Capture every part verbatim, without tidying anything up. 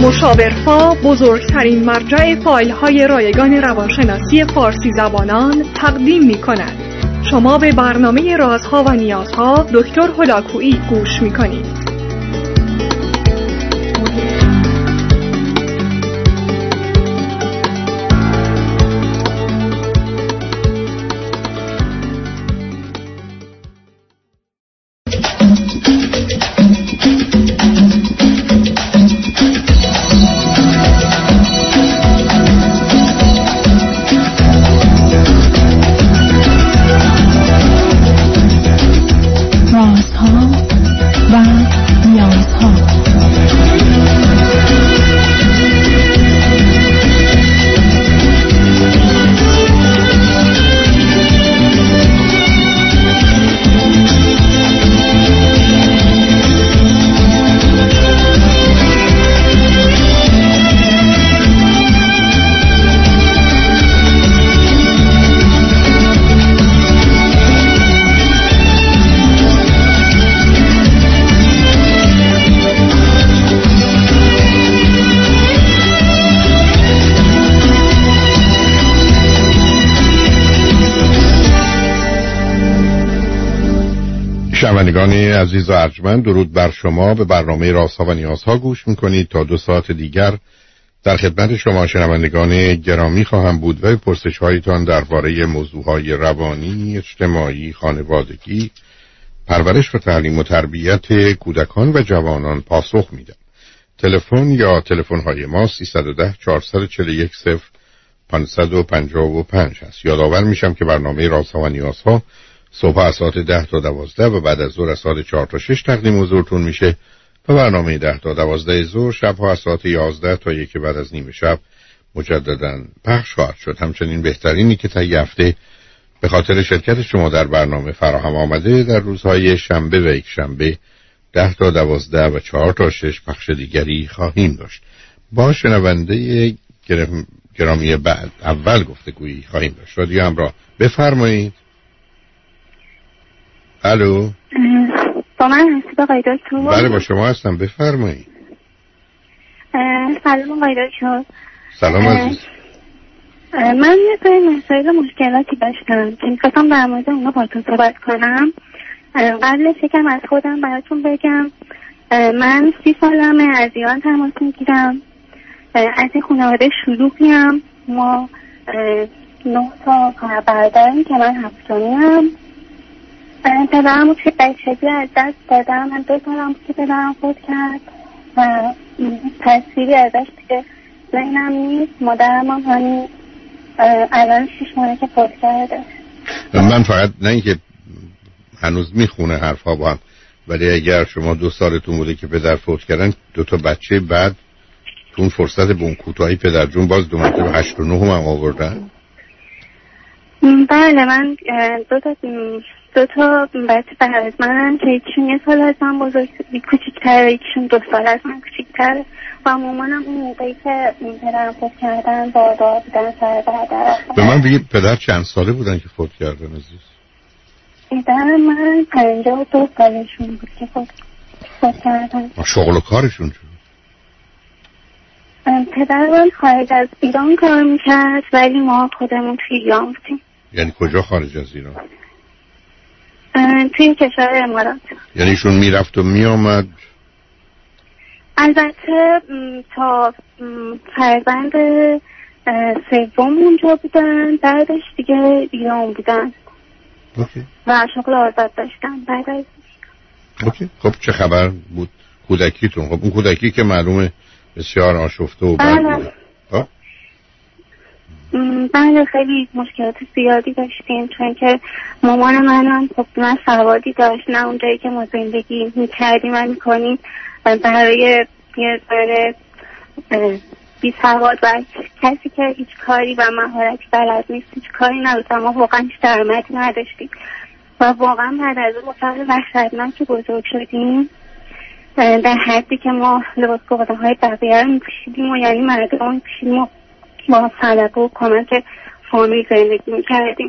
مشاورفا بزرگترین مرجع فایل‌های رایگان روانشناسی فارسی زبانان تقدیم می‌کند. شما به برنامه رازها و نیازها دکتر هلاکویی گوش می‌کنید. شنوندگان عزیز و ارجمند، درود بر شما. به برنامه رازها و نیازها گوش میکنید. تا دو ساعت دیگر در خدمت شما شنوندگان گرامی خواهم بود و پرسش هایتان درباره موضوعهای روانی، اجتماعی، خانوادگی، پرورش و تعلیم و تربیت کودکان و جوانان پاسخ میدم. تلفن یا تلفن های ما سیصد و ده چهارصد و چهل و یک صفر پانصد و پنجاه و پنج هست. یادآور میشم که برنامه رازها و نیازها صبح از ساعت ده تا دوازده و بعد از ظهر از ساعت چهار تا شش تقدیم حضورتون میشه و برنامه ده تا دوازده ظهر شبها از ساعت یازده تا یک بعد از نیمه شب مجددا پخش خواهد شد. همچنین بهترینی که تا هفته به خاطر شرکت شما در برنامه فراهم آمده در روزهای شنبه و یک شنبه ده تا دوازده و چهار تا شش پخش دیگری خواهیم داشت. با شنونده گرام... گرامی بعد اول گفتگویی خواهیم داشت. رادیو همراه، بفرمایید. الو، با من هستید آقای دکتر؟ بله با شما هستم، بفرمایید. سلام آقای دکتر. سلام عزیز. من یه سری مسائل مشکلاتی داشتم که می‌خواستم در مورد اونا باهاتون صحبت کنم. قبلش یکم از خودم براتون بگم. من سی سالمه، از ایران تماس میگیرم، از این خانواده شلوغیم. ما نه تا خواهر برادریم که من هفتمیم. پدرم که بچگی از دست دادم. من دو سالم که پدرم فوت کرد و تصویری ازش که ذهنم نیست. مادرم هم همین الان شش ماهه که فوت کرده. من فقط نه اینکه هنوز میخونه حرفا با هم، ولی اگر شما دو سالتون بوده که پدر فوت کردن، دو تا بچه بعد تو اون فرصت بون کوتاهی پدر جون باز دو مرتبه هشت و نه هم آوردن؟ بله، من دو تا دو تا بچه بعد از منم که یکیشون یه سال از من بزرگ کوچیک‌تره، یکیشون دو سال از من کوچیک‌تره و مامانم اون موقعی که پدرم فوت کردن باردار بودن سر برادر. به من بگید پدر چند ساله بودن که فوت کردن عزیز؟ پدر من پنجاه و دو سالشون بود که فوت, فوت کردن. شغل و کارشون چه؟ پدر من خارج از ایران کار میکرد ولی ما خودمون توی ایران بودیم. یعنی کجا خارج از ایران؟ توی کشور امارات. یعنی ایشون میرفت و میامد؟ البته تا فرزند سوم اونجا بودن، بعدش دیگه ایران بودن. اوکی. و شغل آزاد داشتن بعد از. اوکی. خب چه خبر بود کودکیتون؟ خب اون کودکی که معلومه بسیار آشفته و بد بوده. بله، خیلی مشکلات زیادی داشتیم چون که مامان منم خب نه سوادی داشت نه اونجایی که ما زندگی میکردیم و میکنیم برای یه ذره بی سواد و کسی که هیچ کاری و مهارتی بلد نیست هیچ کاری نداشت. ما واقعا هیچ درآمدی نداشتیم و واقعا بعد از اون فقر وحشتناک که بزرگ شدیم در حدی که ما لباس های بقیه رو میپوشیدیم و یعنی مردم رو میپوشیدیم و با صدقه و کمک فامیل زندگی میکردیم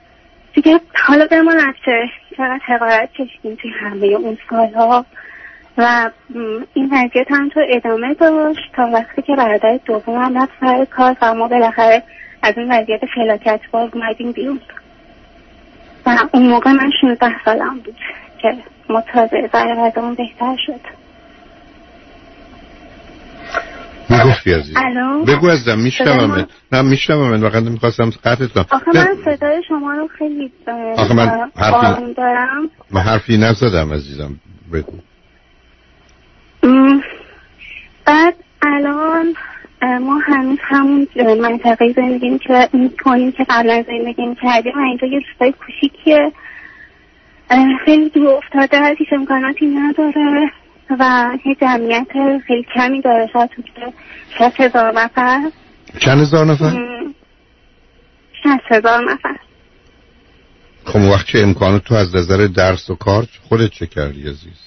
دیگه. حالا به ما نفسه چقدر حقارت کشیدیم توی همه اون سالها و این وضعیت هم تو ادامه داشت تا وقتی که برادر دومم رفت سر کار و ما بالاخره از این وضعیت فلاکت باز اومدیم بیرون. و اون موقع من شانزده سالم بود که ما تازه وضعمون بهتر شد. میگفتی عزیز؟ بگو ازم میشنوم. نه میشنوم، واقعا میخواستم قطعت کنم. آخه من صدای شما رو خیلی آخه من حرفی دارم. من حرفی نزدم عزیزم، بگو. بعد الان ما هنوز همون منطقه زندگی میکنیم که قبلا زندگی میکردیم و اینجا یه روستای کوچیکیه، خیلی دور افتاده، هیچ امکاناتی نداره و یه جمعیت خیلی کمی داره، شاید تو شصت هزار نفر. چند هزار نفر؟ شصت هزار نفر. خب وقت چه امکانات تو از نظر درس و کار خودت چه کردی عزیز؟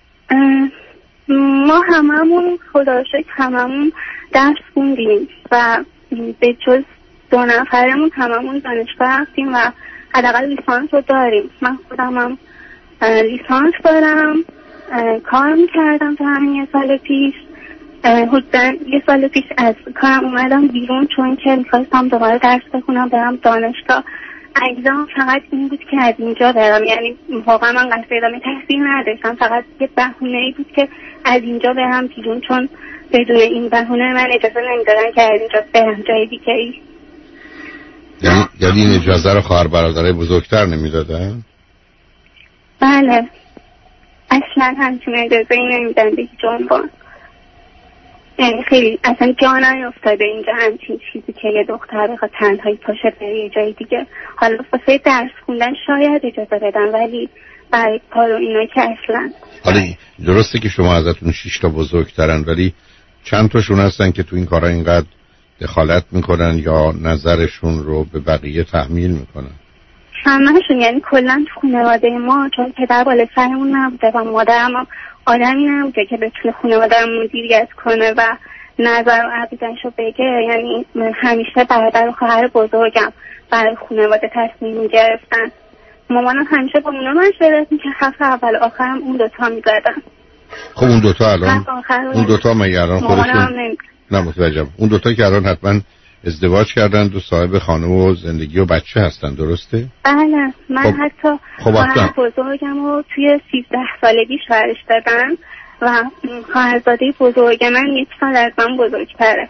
ما هممون خدا رو شکر هممون درس خوندیم و به جز دو نفرمون هممون دانشگاه رفتیم و حداقل لیسانس رو داریم. من خودم هم لیسانس دارم، کار میکردم تا همین یه سال پیش. حدوداً یه سال پیش از کارم اومدم بیرون چون که میخواستم دوباره درس بخونم برم دانشگاه. اگزام فقط این بود که از اینجا برم، یعنی واقعا من قصد ادامه تحصیل نداشتم، فقط یه بهونه‌ای بود که از اینجا برم بیرون، چون بدون این بهونه من اجازه نمیدادن که از اینجا برم جای دیگه‌ای. یعنی یعنی این اجازه رو خواهر برادرای بزرگتر نمیدادن؟ بله، اصلا همچین اجازه ای نمیدن به هیچ عنوان. یعنی خیلی اصلا جا نیفتاده اینجا همچین چیزی که یه دختر بخواد تنهایی پاشه بره یه جای دیگه. حالا واسه درس خوندن شاید اجازه بدن، ولی برای کار و اینا که اصلا. حالا درسته که شما ازتون شش تا بزرگترن، ولی چند تاشون هستن که تو این کارا اینقدر دخالت میکنن یا نظرشون رو به بقیه تحمیل میکنن؟ همه‌شون، یعنی کلا تو خانواده ما، چون پدر بالای سرمون نبوده و مادرم هم آدمی نبوده که بتونه خانواده رو مدیریت کنه و نظر و عقیده‌شو بگه. یعنی همیشه برادر و خواهر بزرگم برای خانواده تصمیم می‌گرفتن. مامانم همیشه با اونا مشورت می‌کرد، حرف اول آخرم اون دوتا می‌زدن. خب اون دوتا الان اون دوتا مگه الان خودشون نه متوجهم. اون دوتا که الان حتما ازدواج کردن، دو صاحب خانه و زندگی و بچه هستن، درسته؟ بله، من خب. حتی خواهر بزرگم رو توی سیزده سالگی شوهرش دادن و خواهرزاده بزرگ من یک سال از من بزرگتره.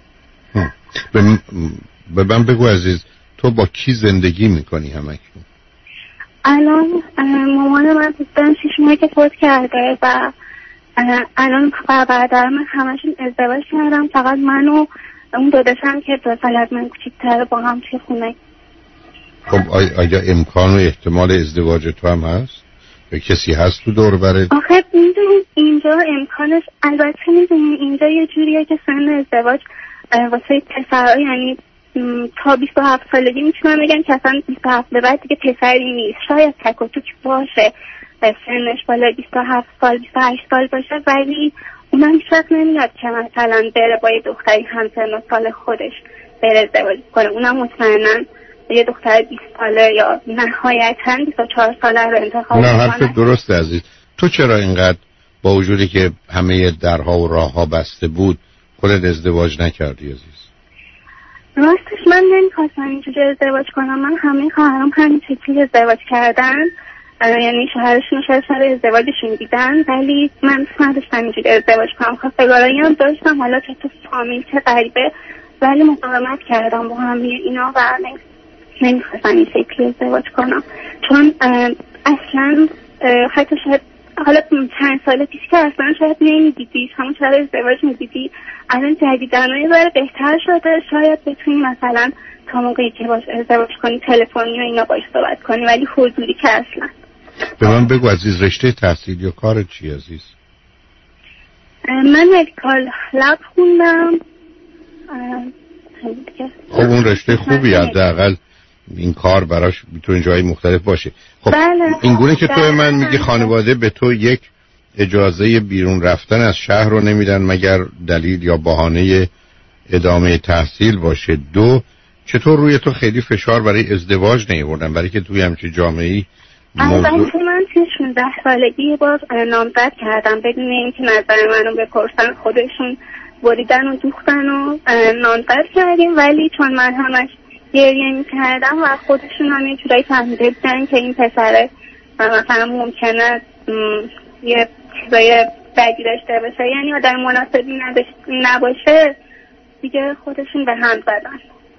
به من بگو عزیز، تو با کی زندگی میکنی همکنون؟ الان مامان من بودن شیش ماه که فوت کرده و الان برادر من همشون ازدواج کردم، فقط من و اون داداشم که دو سال از من کوچیک‌تره با هم توی خونه. خب آیا امکان و احتمال ازدواج تو هم هست؟ یا کسی هست تو دور برت؟ آخه میدونید اینجا امکانش، البته میدونید اینجا یه جوریه که سن ازدواج واسه پسرها، یعنی تا بیست و هفت سالگی میتونم بگم که اصلا بیست و هفت به بعد دیگه پسری نیست. شاید تک و توک باشه سنش بالا بیست و هفت سال بیست و هشت سال باشه، ولی اونم هیچ وقت نمیاد که مثلا بره با یه دختری همسن و سال خودش بره ازدواج کنه. اونم مطمئنا یه دختر بیست ساله یا نهایتاً بیست و چهار ساله رو انتخاب کنه. نه حرف درسته عزیز. تو چرا اینقدر با وجودی که همه درها و راهها بسته بود خودت ازدواج نکردی عزیز؟ راستش من نمیخواستم اینجوری ازدواج کنم. من همه خواهرام همین شکلی ازدواج کردن، یعنی شوهرشون شاید سر ازدواجشون دیدن، ولی من نداشتم اینجوری ازدواج کنم. خواستگارایی هم داشتم، حالا چه تو فامیل چه غریبه، ولی مقاومت کردم با همه اینا و نمیخواستم این شکلی ازدواج کنم، چون اصلا حتی شاید حالا چند سال پیش که اصلا شاید نمیدیدی، همون شاید ازدواج میدیدی، الان جدیدن یه ذره بهتر شده، شاید بتونی مثلا تا موقعی که باش ازدواج کنی تلفنی و اینا باش صحبت کنی، ولی حضوری که اصلا. به من بگو عزیز، رشته تحصیل یا کار چی عزیز؟ من مدیکال لب خوندم. خب اون رشته خوبی، حداقل این کار براش میتونه جای مختلف باشه. خب بله. این گونه که تو من میگی خانواده به تو یک اجازه بیرون رفتن از شهر رو نمیدن مگر دلیل یا بهانه ادامه تحصیل باشه. دو، چطور روی تو خیلی فشار برای ازدواج نیاوردن؟ برای که توی همچین جامعه‌ای موضوع... البته من توی شانزده سالگی یه بار نامزد کردم بدون اینکه نظر منو بپرسن، خودشون بریدن و دوختن و نامزد کردیم. ولی چون من همش گریه میکردم و خودشون هم یه جورایی فهمیده بودن که این پسره مثلا ممکنه یه چیزای بدی داشته باشه، یعنی آدم مناسبی نباشه، دیگه خودشون به هم زدن.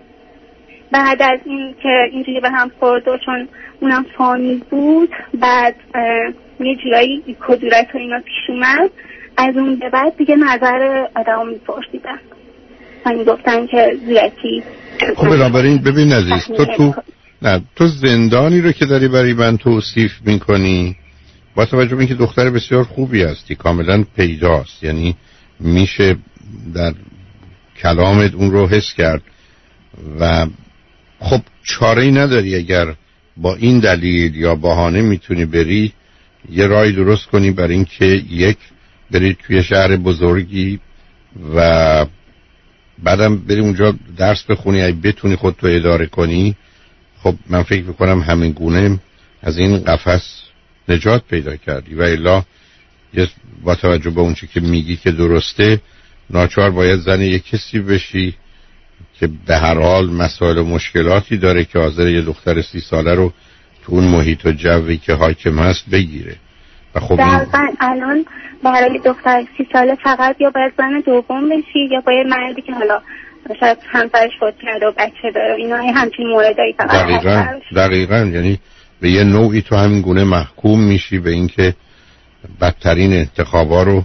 بعد از این که اینجوری به هم خورد و چون اونم فامیل بود، بعد یه جورایی کدورت و اینا پیش اومد، از اون به بعد دیگه نظر آدم میپرسیدن و میگفتن که زیرکی. خب بنابراین ببین عزیز، تو تو نه تو زندانی رو که داری برای من توصیف میکنی با توجه به اینکه دختر بسیار خوبی هستی، کاملا پیداست، یعنی میشه در کلامت اون رو حس کرد و خب چاره‌ای نداری. اگر با این دلیل یا بهانه میتونی بری یه راهی درست کنی برای اینکه یک بری توی شهر بزرگی و بعدم بری اونجا درس بخونی، اگه بتونی خودتو اداره کنی. خب من فکر میکنم همین گونه از این قفس نجات پیدا کردی و الا با توجه به اون چی که میگی که درسته، ناچار باید زن یک کسی بشی که به هر حال مسائل و مشکلاتی داره که حاضر یه دختر سی ساله رو تو اون محیط و جوی که حاکم هست بگیره. و خب این... الان برای دختر سی ساله فقط یا باید زن دوم بشی یا باید مردی که حالا شاید همسرش فوت کرده و بچه داره، اینا همچین موردایی فقط دقیقاً دقیقاً یعنی به یه نوعی تو همین گونه محکوم میشی به اینکه بدترین انتخابا رو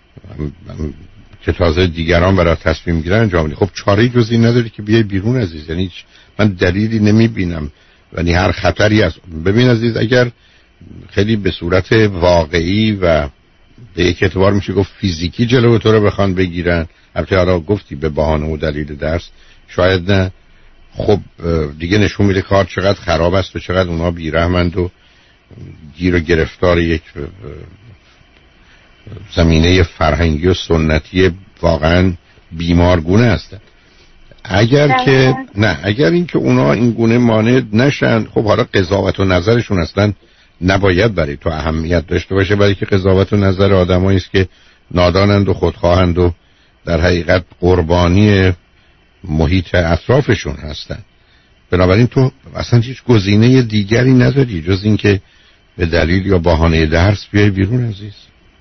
که تازه دیگران برای تصمیم گیرن انجام بدی. خب چاره‌ای جز این نداری که بیای بیرون عزیز، یعنی من دلیلی نمیبینم، یعنی هر خطری هست. ببین عزیز، اگر خیلی به صورت واقعی و به یک اعتبار میشه گفت فیزیکی جلو تو رو بخوان بگیرن، البته حالا گفتی به بهانه و دلیل درس، شاید نه، خب دیگه نشون میده کار چقدر خراب است و چقدر اونا بیرحمند و گیر و گرفتار یک زمینه فرهنگی و سنتی واقعا بیمارگونه هستن. اگر ده که نه اگر این که اونا این گونه مانع نشن، خب حالا قضاوت و نظرشون اصلا نباید برای تو اهمیت داشته باشه، برای که قضاوت و نظر آدمایی است که نادانند و خودخواهند و در حقیقت قربانی محیط اطرافشون هستن. بنابراین تو اصلا هیچ گزینه دیگری نداری جز این که به دلیل یا بهانه درس بیای بیرون عزیز.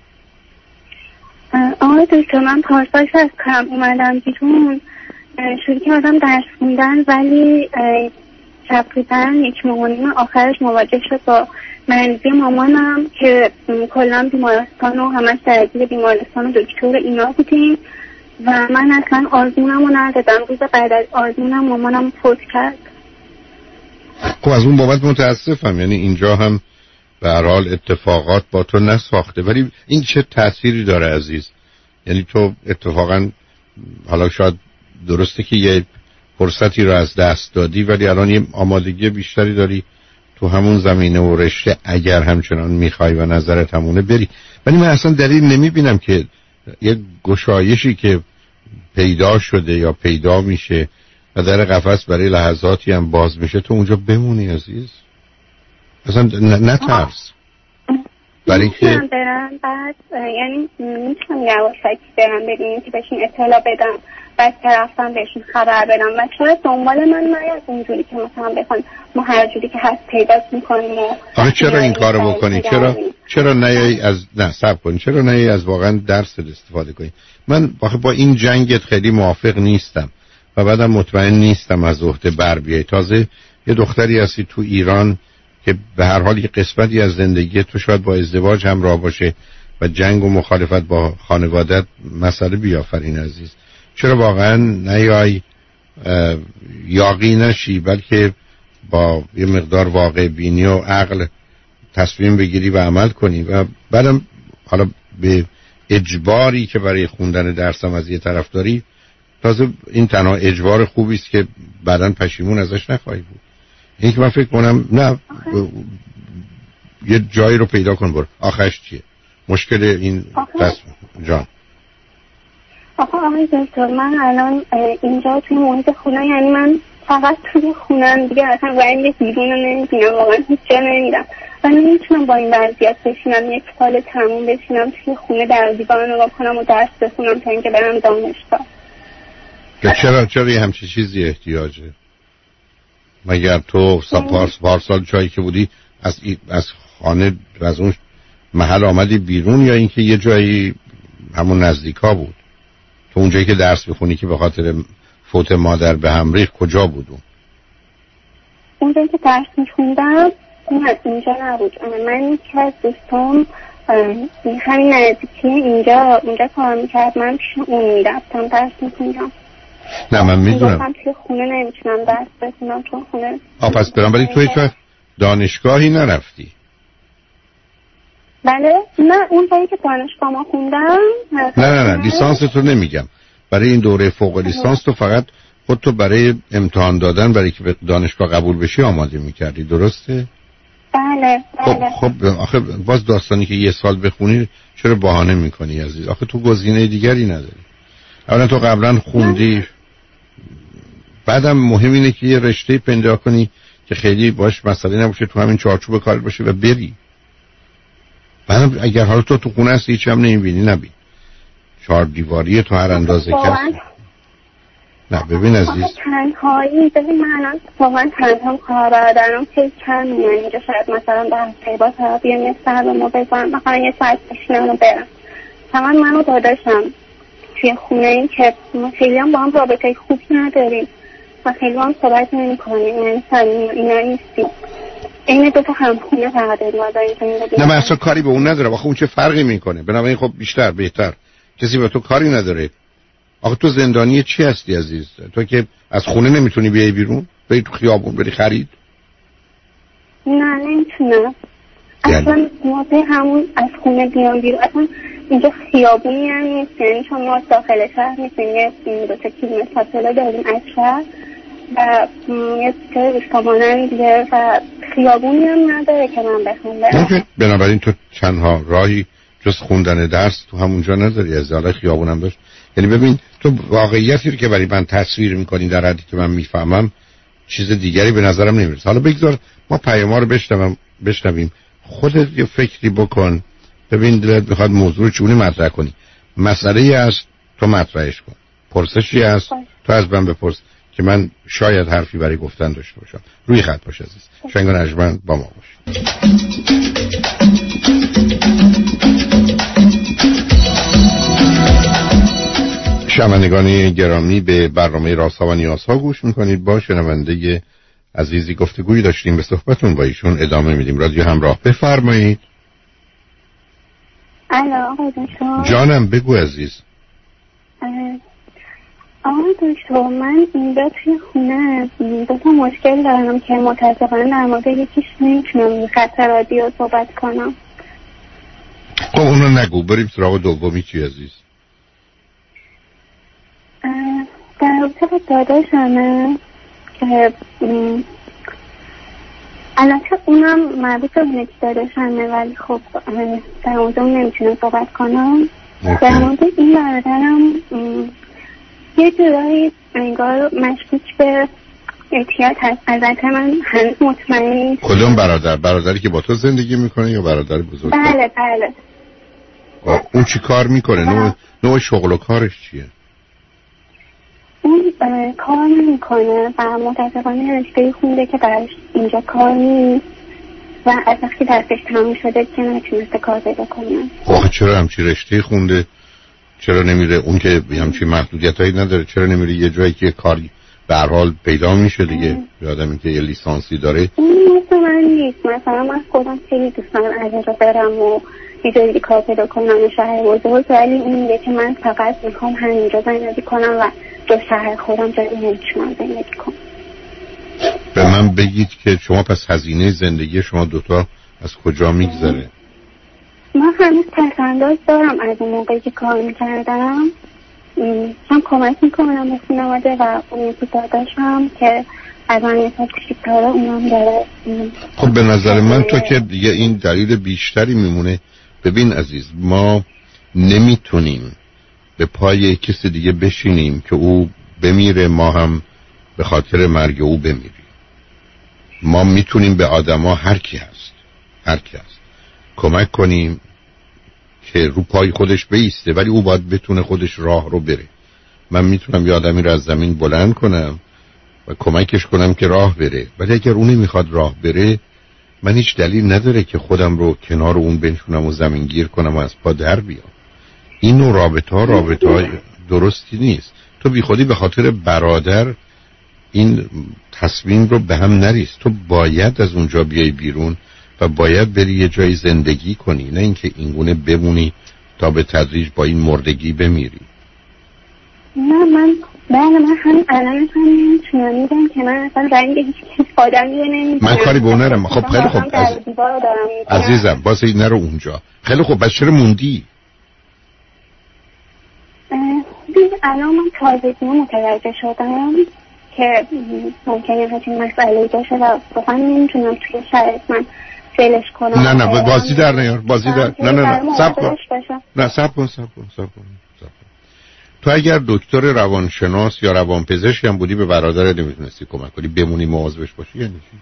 آقای دکتر، من پارسال از کارم اومدم بیرون، شروع کردم درس خوندن، ولی تقریبا یک ماه و نیم آخرش مواجه شد با مریضی مامانم که کلا بیمارستان و همش درگیر بیمارستان و دکتر اینا بودیم و من اصلا آزمونم رو ندادم. روز بعد از آزمونم مامانم فوت کرد. خب از اون بابت متاسفم، یعنی اینجا هم به هر حال اتفاقات با تو نساخته، ولی این چه تأثیری داره عزیز؟ یعنی تو اتفاقا حالا شاید درسته که یه فرصتی رو از دست دادی، ولی الان یه آمادگی بیشتری داری تو همون زمینه و رشته اگر همچنان میخوای و نظرت همونه بری. ولی من اصلا دلیل نمیبینم که یه گشایشی که پیدا شده یا پیدا میشه و در قفس برای لحظاتی هم باز میشه تو اونجا بمونی عزیز. اصلا نترس، برای که برم بعد یعنی میتونم یواشکی برم ببینیم که بهشون اطلاع بدم، بعد طرفتم بهشون خبر بدم و شاید دنبال من نیاد اونجوری که مثلا بخوان ما هر جوری که هست پیداش میکنیم. آره چرا این کارو بکنی؟ چرا چرا نیایی از نه صبر کنی؟ چرا نیایی از واقعا درس استفاده کنی؟ من واقعا با این جنگت خیلی موافق نیستم و بعدم مطمئن نیستم از عهده بر بیای. تازه یه دختری هستی تو ایران که به هر حال یه قسمتی از زندگی تو شاید با ازدواج همراه باشه و جنگ و مخالفت با خانوادت مسئله بیافرین عزیز. چرا واقعا نیای یاغی نشی، بلکه با یه مقدار واقع بینی و عقل تصمیم بگیری و عمل کنی و بعدم حالا به اجباری که برای خوندن درسم از یه طرف داری، تازه این تنها اجبار خوبی است که بعداً پشیمون ازش نخواهی بود. این که من فکر کنم نه یه جایی رو پیدا کن برو. آخرش چیه مشکل این دست جان؟ آخه آقای دکتر من الان اینجا توی محیط خونه، یعنی من فقط توی خونم دیگه، اصلا باید یه بیرون رو نمیبینم، واقعا هیچ جا نمیدم من نمیتونم با این وضعیت بشینم یک سال تموم بشینم توی خونه در دیوار نگاه کنم و درس بخونم تا اینکه برم دانشگاه. چرا چرا یه همچین چیزی احتیاجه؟ مگر تو پارس پارسال جایی که بودی از از خانه از اون محل آمدی بیرون یا اینکه یه جایی همون نزدیکا بود؟ تو اون جایی که درس بخونی که به خاطر فوت مادر به هم ریخت کجا بود اون؟ اون جایی که درس میخوندم اون از اینجا نبود. من یکی از دوستان همین نزدیکی اینجا اونجا کار میکرد، من پیش اون میرفتم درس میخوندم. نه من میدونم من توی خونه نمیتونم درس بخونم چون خونه آه پس برام ولی تو هیچ وقت دانشگاهی نرفتی؟ بله نه اون جایی که دانشگاه ما خوندم نه نه نه لیسانس تو نمیگم، برای این دوره فوق لیسانس تو فقط خودتو برای امتحان دادن برای که به دانشگاه قبول بشی آماده میکردی درسته؟ بله بله. خب خب آخه باز داستانی که یه سال بخونی چرا بهانه میکنی عزیز؟ آخه تو گزینه دیگری نداری. اولا تو قبلا خوندی، بعدم مهم اینه که یه رشته پیدا کنی که خیلی باش مسئله نباشه، تو همین چارچوب کار باشه و بری. بعدم اگر حالا تو تو خونه هستی هیچ هم نمیبینی نبین، چهار دیواری تو هر اندازه کسی. نه ببین عزیز تنهایی ببین من واقعا تنها کار برادرم خیلی کم میان اینجا، شاید مثلا به هفته با طرف بیان یه سر به ما بزنم مثلا یه ساعت بشینم و برم. فقط من و داداشم توی خونه این که ما خیلی هم با هم رابطه خوبی نداریم و خیلی هم صحبت نمی کنیم، یعنی سالیم اینا نیستیم. این دو تا هم خونه فقط داریم. نه من اصلا کاری به اون ندارم. آخه اون چه فرقی میکنه؟ بنابراین خب بیشتر بهتر کسی به تو کاری نداره. آخه تو زندانی چی هستی عزیز؟ تو که از خونه نمیتونی بیای بیرون بری تو خیابون بری خرید؟ نه نمیتونم اصلا. موقع همون از خونه بیام بیرون اصلا اینجا خیابونی هم نیست، یعنی چون ما داخل شهر نیستیم، یه دو تا کیلومتر فاصله داریم از شهر و یه سکر روستامانن دیگه و خیابونی هم نداره که من بخوام برم. بنابراین تو چندها راهی جز خوندن درس تو همونجا نداری، از حالا خیابونم داشت. یعنی ببین تو واقعیتی رو که برای من تصویر میکنی در حدی که من میفهمم چیز دیگری به نظرم نمیرسه. حالا بگذار ما پیاما رو بشنویم بشنویم خودت یه فکری بکن ببین دلت میخواد موضوع چونی مطرح کنی. مسئله ای است تو مطرحش کن، پرسشی است تو از من بپرس که من شاید حرفی برای گفتن داشته باشم. روی خط باش عزیز. شنگ نجمن با ما باش. شنوندگان گرامی به برنامه رازها و نیازها گوش میکنید. با شنونده عزیزی گفتگویی داشتیم، به صحبتون با ایشون ادامه میدیم. رادیو همراه بفرمایید. الو آقای دکتر. جانم بگو عزیز. آقای دکتر من اینجا توی خونه دو تا مشکل دارم که متاسفانه در مورد یکیش نمیتونم خط رادیو صحبت کنم. خب اونو نگو، بریم سراغ دومی. چی عزیز؟ در رابطه با داداشمه که البته اونم مربوط به اونه که داداشمه ولی خب در موضوع نمیتونم صحبت کنم. در مورد این برادرم یه جورایی انگار مشکوک به اعتیاد هست. البته من هنوز مطمئن نیستم. کدوم برادر؟ برادری که با تو زندگی میکنه یا برادر بزرگ؟ بله بله. اون چی کار میکنه؟ نوع, نوع شغل و کارش چیه؟ اون کار نمیکنه و متاسفانه رشته خونده که براش اینجا کار نیست و از وقتی درسش تموم شده که نتونسته کار پیدا کنه. آخه چرا همچی رشته خونده؟ چرا نمیره اون که همچی محدودیت هایی نداره؟ چرا نمیره یه جایی که کاری به هر حال پیدا میشه دیگه؟ یادم که یه لیسانسی داره. این مثل من نیست. مثلا من خودم خیلی دوست دارم از اینجا برم و یه جایی کار پیدا کنم شهر بزرگ، ولی این میگه که من فقط میخوام همینجا زندگی کنم و دو شهر خودم جایی نمیتونم زندگی کنم. به من بگید که شما پس هزینه زندگی شما دوتا از کجا میگذره؟ من هنوز پسنداز دارم از اون موقعی که کار میکردم. هم کمک میکنم به خانواده و اون یکی داداشم که از من یه سال کشیدتاره اونم داره. خب به نظر من تو که دیگه این دلیل بیشتری میمونه. ببین عزیز ما نمیتونیم به پای کسی دیگه بشینیم که او بمیره ما هم به خاطر مرگ او بمیریم. ما میتونیم به آدما هر کی هست هر کس کمک کنیم که رو پای خودش بیسته، ولی او باید بتونه خودش راه رو بره. من میتونم یه آدمی رو از زمین بلند کنم و کمکش کنم که راه بره، ولی اگر اون نمیخواد راه بره، من هیچ دلیل نداره که خودم رو کنار اون بنشونم و زمین گیر کنم و از پا در بیام. این نوع رابطه ها رابطه های درستی نیست. تو بی خودی به خاطر برادر این تصمیم رو به هم نریز. تو باید از اونجا بیای بیرون و باید بری یه جای زندگی کنی، نه اینکه اینگونه بمونی تا به تدریج با این مردگی بمیری. نه من بله من هم الان هم میتونم که من اصلا رنگ هیچ کس آدمی نمیدونم. من کاری به اون نرم. خب خیلی خوب از... عزیزم باز این نرو اونجا. خیلی خوب بس چرا موندی؟ ببین الان من تازگی متوجه شدم که ممکنه همچین مسئله باشه و واقعا نمیتونم توی شرایط من فیلش کنم. نه نه بازی در نیار. بازی در نه نه نه صبر کن. نه صبر کن صبر کن صبر کن. تو اگر دکتر روانشناس یا روانپزشک هم بودی به برادرت نمیتونستی کمک کنی، بمونی مواظبش باشی یعنی چی؟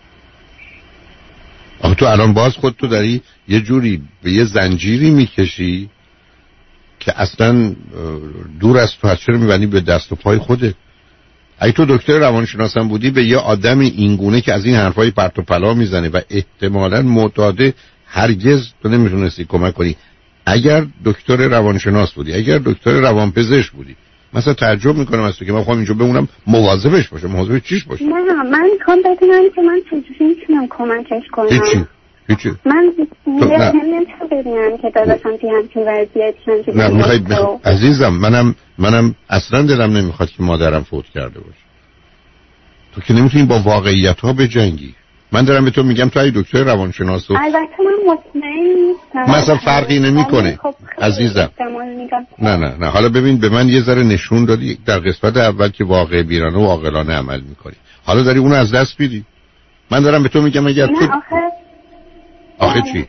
آخه تو الان باز خودتو داری یه جوری به یه زنجیری میکشی که اصلا دور از تو، چرا میبنی به دست و پای خودت؟ اگه تو دکتر روانشناس هم بودی به یه آدم اینگونه که از این حرفای پرت و پلا میزنه و احتمالاً معتاده، هرگز تو نمیتونستی کمک کنی. اگر دکتر روانشناس بودی، اگر دکتر روانپزشک بودی، مثلا تعجب میکنم از تو که من خواهم اینجا بمونم مواظبش باشم. مواظب چیش باشم؟ نه من میخوام بدونم که من چجوری میتونم کمکش کنم. هیچی هیچی من نمیتونم ببینم که داداشم توی همچین وضعیتی. نه میخوای بخ... عزیزم منم منم اصلا دلم نمیخواد که مادرم فوت کرده باشه. تو که نمیتونی با واقعیت ها بجنگی. من دارم به تو میگم تو ای دکتر روانشناس و البته من مطمئن نیستم مثلا فرقی نمیکنه خب عزیزم. نه نه نه حالا ببین به من یه ذره نشون دادی در قسمت اول که واقع بینانه و عاقلانه عمل میکنی، حالا داری اونو از دست میدی. من دارم به تو میگم اگر تو آخه آخه چی؟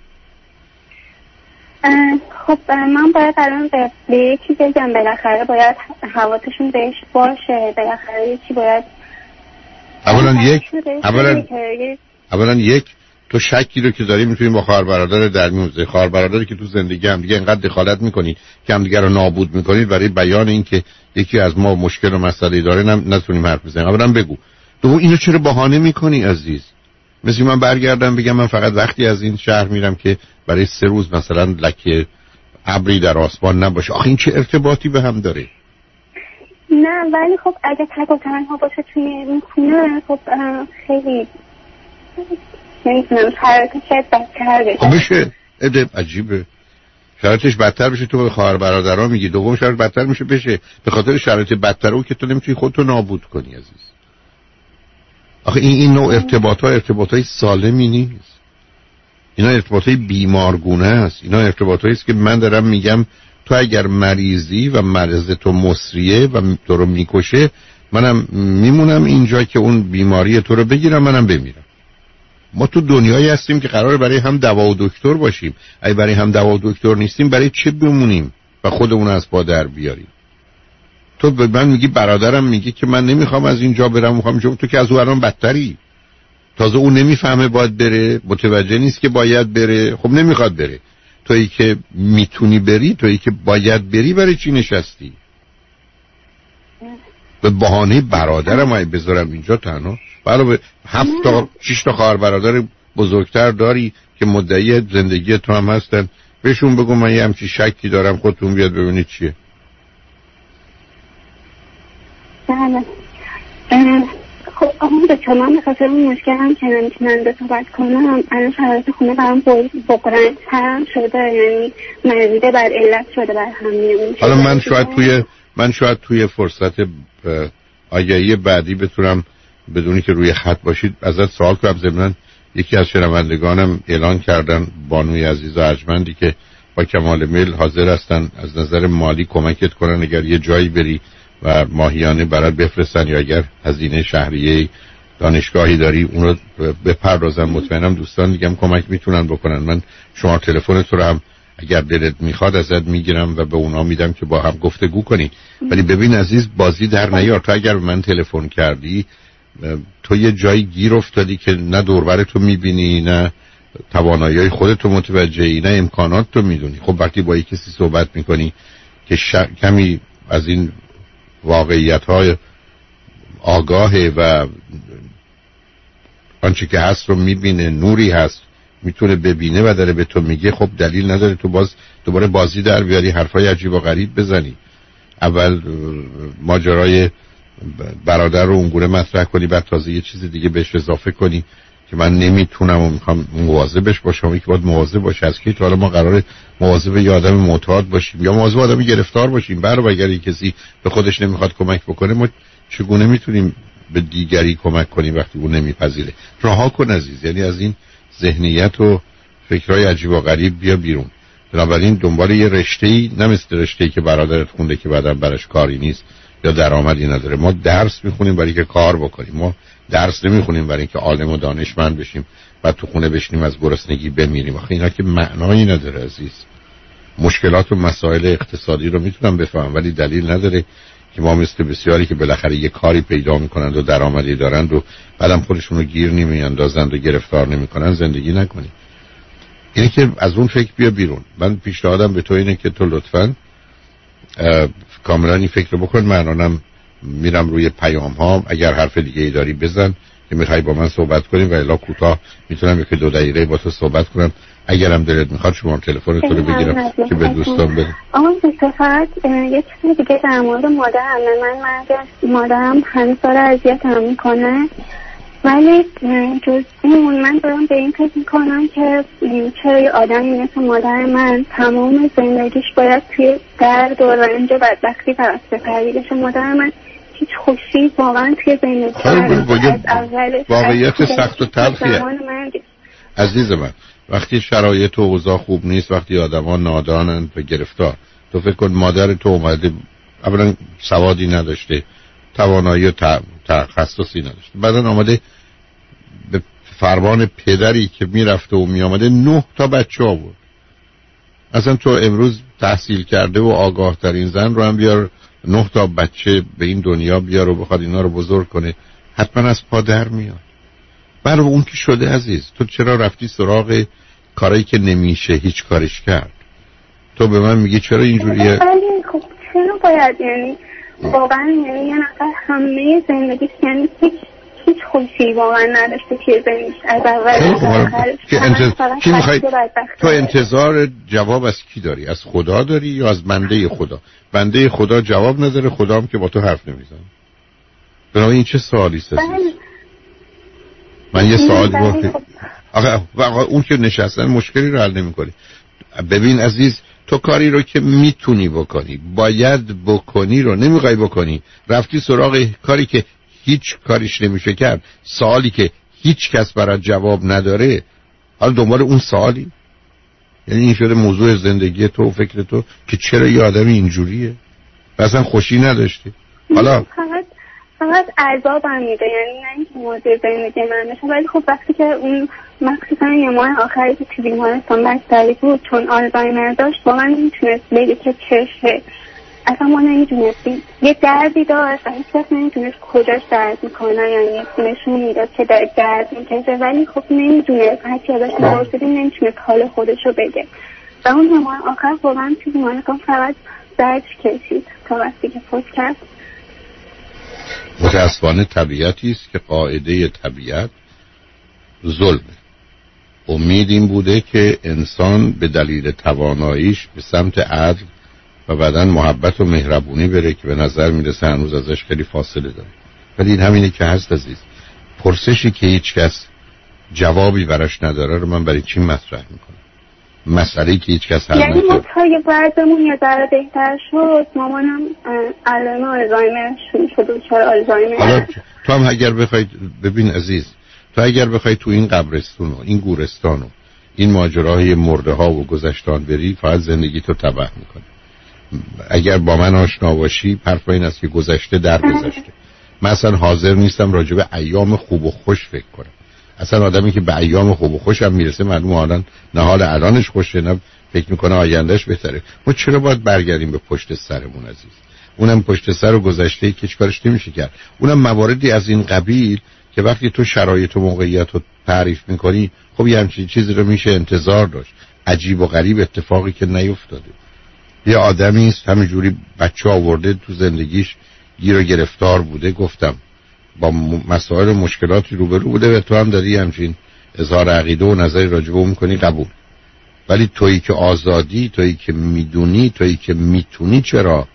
خب من باید الان به یکی بگم بالاخره باید حواسشون بهش باشه، بالاخره یکی باید اولا یک اولا اولا یک تو شکی رو که داری میتونی با خواهر برادر در میوزه، خواهر برادری که تو زندگی هم دیگه انقدر دخالت میکنی که هم دیگه رو نابود میکنید برای بیان این که یکی از ما مشکل و مسئله داره نم نتونیم حرف بزنیم. اولا بگو تو اینو چرا بهانه میکنی عزیز؟ مثل من برگردم بگم من فقط وقتی از این شهر میرم که برای سه روز مثلا لکه ابری در آسمان نباشه. آخه این چه ارتباطی به هم داره؟ نه ولی خب اگه تک و تنها باشه توی این خونه خب خیلی نمیتونم شرایطش شاید بدتر بشه. خب بشه ادب عجیبه شرایطش بدتر بشه تو به خواهر برادرها میگی، دوم شرایط بدتر میشه بشه به خاطر شرایط بدتر او که تو نمیتونی خودتو نابود کنی عزیز. آخه این این نوع ارتباطات ارتباطای سالمی نیست. اینا ارتباطای بیمارگونه است. اینا ارتباطایی است که من دارم میگم تو اگر مریضی و مرض تو مصریه و تو رو میکشه، منم میمونم اینجا که اون بیماری تو رو بگیرم منم بمیرم. ما تو دنیایی هستیم که قراره برای هم دوا و دکتر باشیم. اگه برای هم دوا و دکتر نیستیم برای چه بمونیم و خودمون از پا در بیاریم؟ تو به من میگی برادرم میگی که من نمیخوام از اینجا برم، میخوام اینجا. تو که از او الان بدتری. تازه اون نمیفهمه باید بره، متوجه نیست که باید بره، خب نمیخواد بره. تویی که میتونی بری، تویی که باید بری، برای چی نشستی؟ به بهانه برادرم اگه بذارم اینجا تنها، علاوه هفت تا شش تا خواهر برادر بزرگتر داری که مدعی زندگی تو هم هستن، بهشون بگو من یه همچی شکی دارم، خودتون بیاد ببینید چیه. بله. خب آقا دکتر من بخاطر اون مشکل هم که نمیتونم به صحبت کنم، الان شرایط خونه برام بقرن ترم شده، یعنی مریضه بر علت شده بر هم میمونه. حالا من شاید توی من شاید توی فرصت آگهی بعدی بتونم بدونی که روی خط باشید ازت سوال کنم. ضمناً یکی از شنوندگانم اعلان کردن، بانوی عزیز و ارجمندی، که با کمال میل حاضر هستن از نظر مالی کمکت کنن اگر یه جایی بری و ماهیانه برات بفرستن، یا اگر هزینه شهریه دانشگاهی داری اون رو بپردازن. مطمئنم دوستان دیگه کمک میتونن بکنن. من شماره تلفن تو رو هم اگر دلت میخواد ازت میگیرم و به اونا میدم که با هم گفتگو کنی. ولی ببین عزیز بازی در نیار. تو اگر من تلفن کردی تو یه جایی گیر افتادی که نه دوربر تو میبینی، نه توانایی خودت رو متوجهی، نه امکانات رو میدونی. خب وقتی با یک کسی صحبت میکنی که ش... کمی از این واقعیت‌های آگاهه و آنچه که هست رو میبینه، نوری هست میتونه ببینه و داره به تو میگه، خب دلیل نداره تو باز دوباره بازی در بیاری، حرفای عجیب و غریب بزنی. اول ماجرای برادر رو اونگونه مطرح کنی، بعد تازه یه چیز دیگه بهش اضافه کنی که من نمیتونم و میخوام مواظبش باشم. و که باید مواظب باشه از کی؟ تا حالا ما قراره مواظب یه آدم معتاد باشیم یا مواظب آدم گرفتار باشیم؟ برای اگر کسی به خودش نمیخواد کمک بکنه، ما چگونه میتونیم به دیگری کمک کنیم وقتی اون نمیپذیره؟ رها کن عزیز. یعنی از این ذهنیت و فکرای عجیب و غریب بیا بیرون. بنابراین دنبال یه رشته‌ای، نه مثل رشته‌ای که برادرت خونده که بعداً براش کاری نیست یا درآمدی نداره. ما درس میخونیم برای که کار بکنیم. ما درس نمیخونیم برای اینکه عالم و دانشمند بشیم بعد تو خونه بشینیم از گرسنگی بمیریم. آخه اینا که معنایی نداره عزیز. مشکلات و مسائل اقتصادی رو میتونم بفهمم، ولی دلیل نداره که ما مثل بسیاری که بالاخره یه کاری پیدا میکنند و درآمدی دارند و بعدم خودشون رو گیر نمیاندازند و گرفتار نمیکنن زندگی نکنیم. اینه که از اون فکر بیا بیرون. من پیشنهادم به تو اینه که تو لطفاً کاملا این فکر رو بکن. من الانم میرم روی پیام ها، اگر حرف دیگه ای داری بزن که میخوای با من صحبت کنیم و الا کوتاه میتونم یک دو دقیقه با تو صحبت کنم. اگرم دلت میخواد شما تلفن تو رو بگیرم که به دوستان بده. آقا فقط یه چیز دیگه در مورد مادرم. من مرد مادرم همه سال اذیتم میکنه، ولی جز اون من دارم به این فکر میکنم که چرا یه آدمی مثل مادر من تمام زندگیش باید توی درد و رنج و بدبختی فقط سپری بشه. مادر من هیچ خوشی واقعا توی زندگی نداره. واقعیت سخت و تلخیه عزیز من. وقتی شرایط و اوضاع خوب نیست، وقتی آدما نادانند و گرفتار، تو فکر کن مادر تو اومده اولا سوادی نداشته، توانایی و تخصصی نداشته، بعدن آمده به فرمان پدری که میرفته و میامده نه تا بچه آورد. اصلا تو امروز تحصیل کرده و آگاه ترین زن رو هم بیار، نه تا بچه به این دنیا بیار و بخواد اینا رو بزرگ کنه، حتما از پا در میاد. برای اون که شده عزیز، تو چرا رفتی سراغ کاری که نمیشه هیچ کارش کرد؟ تو به من میگی چرا اینجوریه؟ خب چرا باید، یعنی واقعا یعنی یه نفر همه زندگیش یعنی هیچ هیچ خوشی واقعا نداشته که زندگیش از اول تا آخرش که انتظار کی میخوای؟ تو انتظار جواب از کی داری؟ از خدا داری یا از بنده خدا؟ بنده خدا جواب نداره، خدا هم که با تو حرف نمیزنه. بنابراین این چه سوالی است؟ من یه سوال بود. آقا اون که نشستن مشکلی رو حل نمی‌کنی. ببین عزیز، تو کاری رو که میتونی بکنی، باید بکنی رو نمیخوای بکنی، رفتی سراغ کاری که هیچ کاریش نمیشه کرد، سوالی که هیچ کس برات جواب نداره، حالا دنبال اون سوالی. یعنی این شده موضوع زندگی تو و فکر تو که چرا یه آدمی اینجوریه اصلا خوشی نداشتی. حالا فقط فقط عذابم میده، یعنی نه اینکه موضوع زندگی من نشه، ولی خب وقتی که اون مخصوصا یه ماه آخری که توی بیمارستان بستری بود چون آلزایمر داشت، واقعا نمیتونست بگه که چشه. اصلا ما نمیدونستیم یه دردی داشت و هیچ کس نمیدونست کجاش درد میکنه، یعنی نشون میداد که در درد میکشه، ولی خب نمیدونست، هرچی ازش میپرسیدیم نمیتونست حال خودش رو بگه. و اون یه ماه آخر واقعا توی بیمارستان فقط درد کشید تا وقتی که فوت کرد. متاسفانه طبیعتی است که قاعده طبیعت ظلمه. امید این بوده که انسان به دلیل تواناییش به سمت عدل و بعدن محبت و مهربونی بره که به نظر میرسه هنوز ازش خیلی فاصله داره. ولی این همینه که هست عزیز. پرسشی که هیچ کس جوابی براش نداره رو من برای چی مطرح میکنم؟ مسئله‌ای که هیچ کس حل نکرده. یعنی ما تا یه بعدمون یه ذره بهتر شد، مامانم علائم آلزایمر شد و چرا آلزایمر. حالا تو هم اگر بخوای، ببین عزیز، تو اگر بخوای تو این قبرستون و این گورستان و این ماجراهای مرده ها و گذشتان بری، فقط زندگی تو تباه میکنه. اگر با من آشنا باشی، حرف این است که گذشته در گذشته. من اصلا حاضر نیستم راجع به ایام خوب و خوش فکر کنم. اصلا آدمی که به ایام خوب و خوش هم میرسه معلومه الان نه حال الانش خوشه نه فکر میکنه آیندهش بهتره. ما چرا باید برگردیم به پشت سرمون عزیز؟ اونم پشت سر و گذشته که هیچ کارش نمیشه کرد. اونم مواردی از این قبیل که وقتی تو شرایط و موقعیت رو تعریف میکنی خب یه همچین چیزی رو میشه انتظار داشت. عجیب و غریب اتفاقی که نیفتاده. یه آدمی است همینجوری بچه آورده تو زندگیش گیر و گرفتار بوده، گفتم با مسائل و مشکلاتی روبرو بوده و تو هم داری همچین اظهار عقیده و نظری راجع به اون می‌کنی، قبول. ولی تویی که آزادی، تویی که میدونی، تویی که میتونی، چرا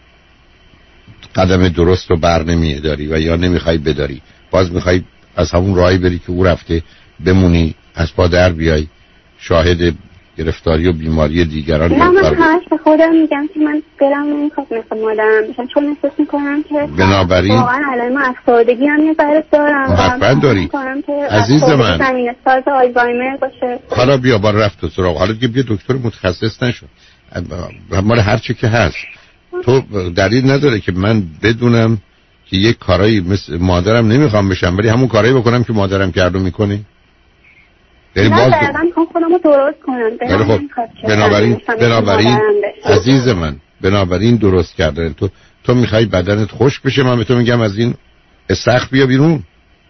قدم درست رو بر نمیداری و یا نمیخوای بداری؟ باز میخوای از همون راهی بری که او رفته بمونی، از پا در بیای، شاهد گرفتاری و بیماری دیگران. من همش به خودم میگم که من دلم نمیخواد مثل مادرم بشم، چون احساس میکنم که بنابراین واقعا الان من افسردگی هم یه ذره دارم. حتما داری عزیز من، زمینه ساز آلزایمر باشه. حالا بیا بار رفت تو سراغ، حالا که بیا دکتر متخصص نشو، مال هر چی که هست. تو دلیل نداره که من بدونم که یک کارایی مثل مادرم نمیخوام بشم ولی همون کارایی بکنم که مادرم کرده میکنی. نه دقیقا میخوام خودمو درست کنم. خب بنابراین بنابراین عزیز من، بنابراین درست کردن تو تو میخوای بدنت خشک بشه، من به تو میگم از این استخر بیا بیرون.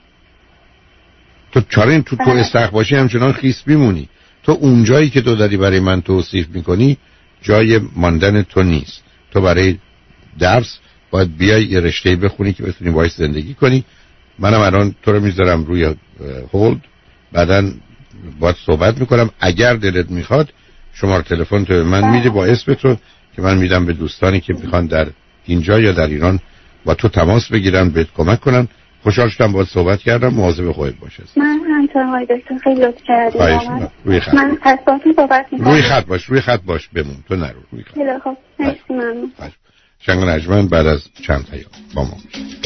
تو چاره تو تو استخر باشی همچنان خیس میمونی. تو اون جایی که تو داری برای من توصیف میکنی جای ماندن تو نیست. تو برای درس باید بیای یه رشته بخونی که بتونی باهاش زندگی کنی. منم الان تو رو میذارم روی هولد، بعدن باید صحبت میکنم. اگر دلت میخواد شماره تلفن تو من میده با اسم تو که من میدم به دوستانی که میخوان در اینجا یا در ایران با تو تماس بگیرن، بهت کمک کنن. خوشحال شدم باهات صحبت کردم. مواظب خودت باش. من همینطور های دکتر خیلی لطف کردید. روی خط من تصادفی صحبت میکنم. روی خط باش، روی خط باش، بمون، تو نرو روی خط. خیلی خوب، مرسی، ممنون. شنگ نجمن بعد از چند پیام با ما.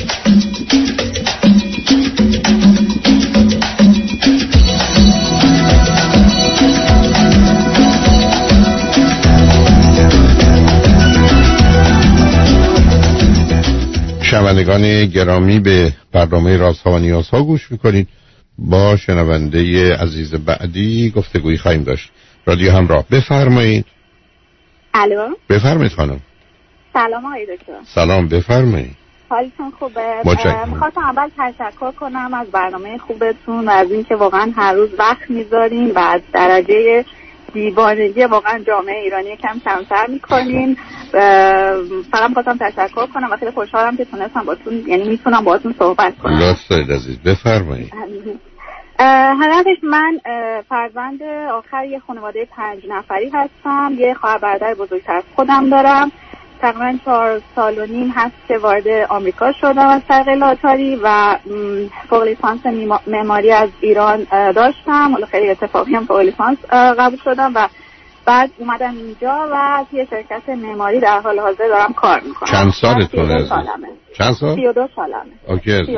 شنوندگان گرامی، به برنامه رازها و نیازها گوش میکنید. با شنونده عزیز بعدی گفتگویی خواهیم داشت. رادیو همراه، بفرمایید. الو، بفرمایید خانم. سلام آقای دکتر. سلام، بفرمایید. حالتون خوبه؟ متشکرم. میخواستم اول تشکر کنم از برنامه خوبتون و از اینکه واقعا هر روز وقت میذارین و از درجه دیوانگی واقعا جامعه ایرانی کم کمتر میکنین. فقط میخواستم تشکر کنم و خیلی خوشحالم که تونستم باتون، یعنی میتونم باهاتون صحبت کنم. لطف دارید عزیز، بفرمایید. حقیقتش من فرزند آخر یه خانواده پنج نفری هستم. یه خواهر برادر بزرگتر از خودم دارم. تقریبا چهار سال و نیم هست که وارد آمریکا شدم از طریق لاتاری و فوق لیسانس معماری از ایران داشتم. حالا خیلی اتفاقی هم فوق لیسانس قبول شدم و بعد اومدم اینجا و یه شرکت معماری در حال حاضر دارم کار میکنم. چند سالتونه؟ چند سال؟ سی و دو سالمه. اوکی.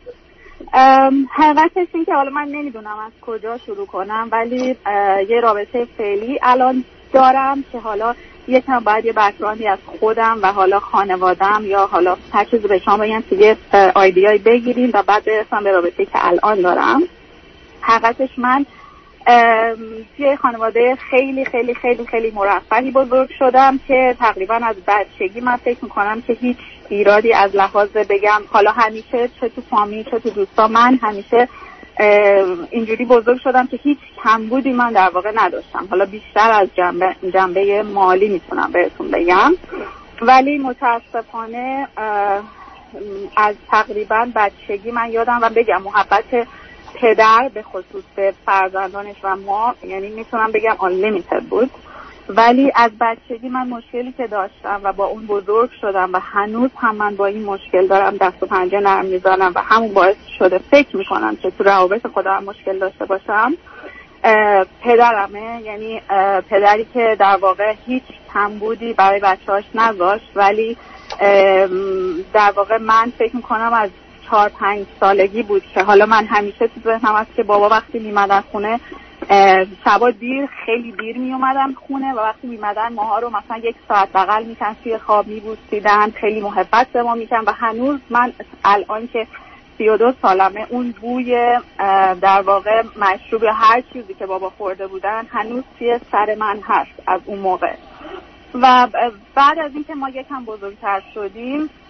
حقیقتش این که حالا من نمیدونم از کجا شروع کنم، ولی یه رابطه فعلی الان دارم که حالا یکم باید یه بک‌گراندی از خودم و حالا خانوادم یا حالا هر چیزی به شما بگم که یه آیدیایی بگیریم و بعد برسم به رابطه‌ای که الان دارم. حقیقتش من توی خانواده خیلی خیلی خیلی خیلی مرفهی بزرگ شدم که تقریبا از بچگی من فکر میکنم که هیچ ایرادی از لحاظ بگم حالا همیشه چه تو فامیل چه تو دوستا من همیشه اینجوری بزرگ شدم که هیچ کمبودی من در واقع نداشتم. حالا بیشتر از جنبه, جنبه مالی میتونم بهتون بگم، ولی متاسفانه از تقریبا بچگی من یادم و بگم محبت پدر به خصوص به فرزندانش و ما، یعنی میتونم بگم unlimited بود. ولی از بچگی من مشکلی که داشتم و با اون بزرگ شدم و هنوز هم من با این مشکل دارم دست و پنجه نرم میزنم و همون باعث شده فکر میکنم که تو روابط خودم مشکل داشته باشم. پدرمه، یعنی پدری که در واقع هیچ کمبودی برای بچه‌هاش نذاشت، ولی در واقع من فکر میکنم از چهار پنج سالگی بود که حالا من همیشه تو ذهنم هست که بابا وقتی میمدن خونه شبا دیر خیلی دیر می اومدن خونه و وقتی میمدن ماها رو مثلا یک ساعت بغل میکن توی خواب میبوسیدن، خیلی محبت به ما میکن و هنوز من الان که سی و دو سالمه اون بوی در واقع مشروب هر چیزی که بابا خورده بودن هنوز توی سر من هست از اون موقع. و بعد از اینکه ما یکم بزرگتر شدیم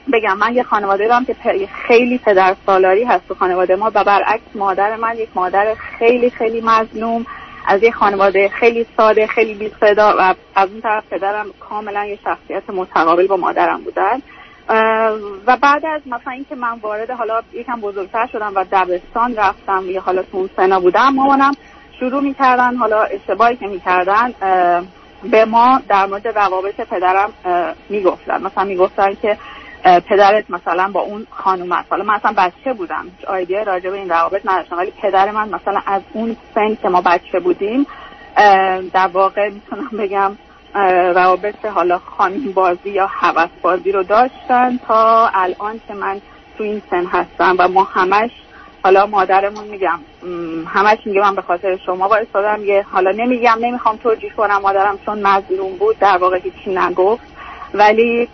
بگم من یه خانواده دارم که خیلی پدر سالاری هست تو خانواده ما و برعکس مادر من یک مادر خیلی خیلی مظلوم از یه خانواده خیلی ساده، خیلی بی صدا و از اون طرف پدرم کاملا یه شخصیت متقابل با مادرم بودن. و بعد از مثلا اینکه من وارد حالا یکم بزرگتر شدم و دبستان رفتم یا حالا تو اون سنا بودم، مامانم شروع می‌کردن حالا اشتباهی که می‌کردن به ما در مورد روابط پدرم میگفتن. مثلا میگفتن که پدرت مثلا با اون خانوم است. حالا من اصلا بچه بودم، ایده راجع به این روابط نداشتم، ولی پدر من مثلا از اون سن که ما بچه بودیم در واقع میتونم بگم روابط حالا خانم بازی یا هوس بازی رو داشتن تا الان که من تو این سن هستم و ما همش حالا مادرمون میگم همش میگه من به خاطر شما وایسادم، یه حالا نمیگم نمیخوام توجیه کنم مادرم چون مظلوم بود در واقع هیچی نگفت، ولی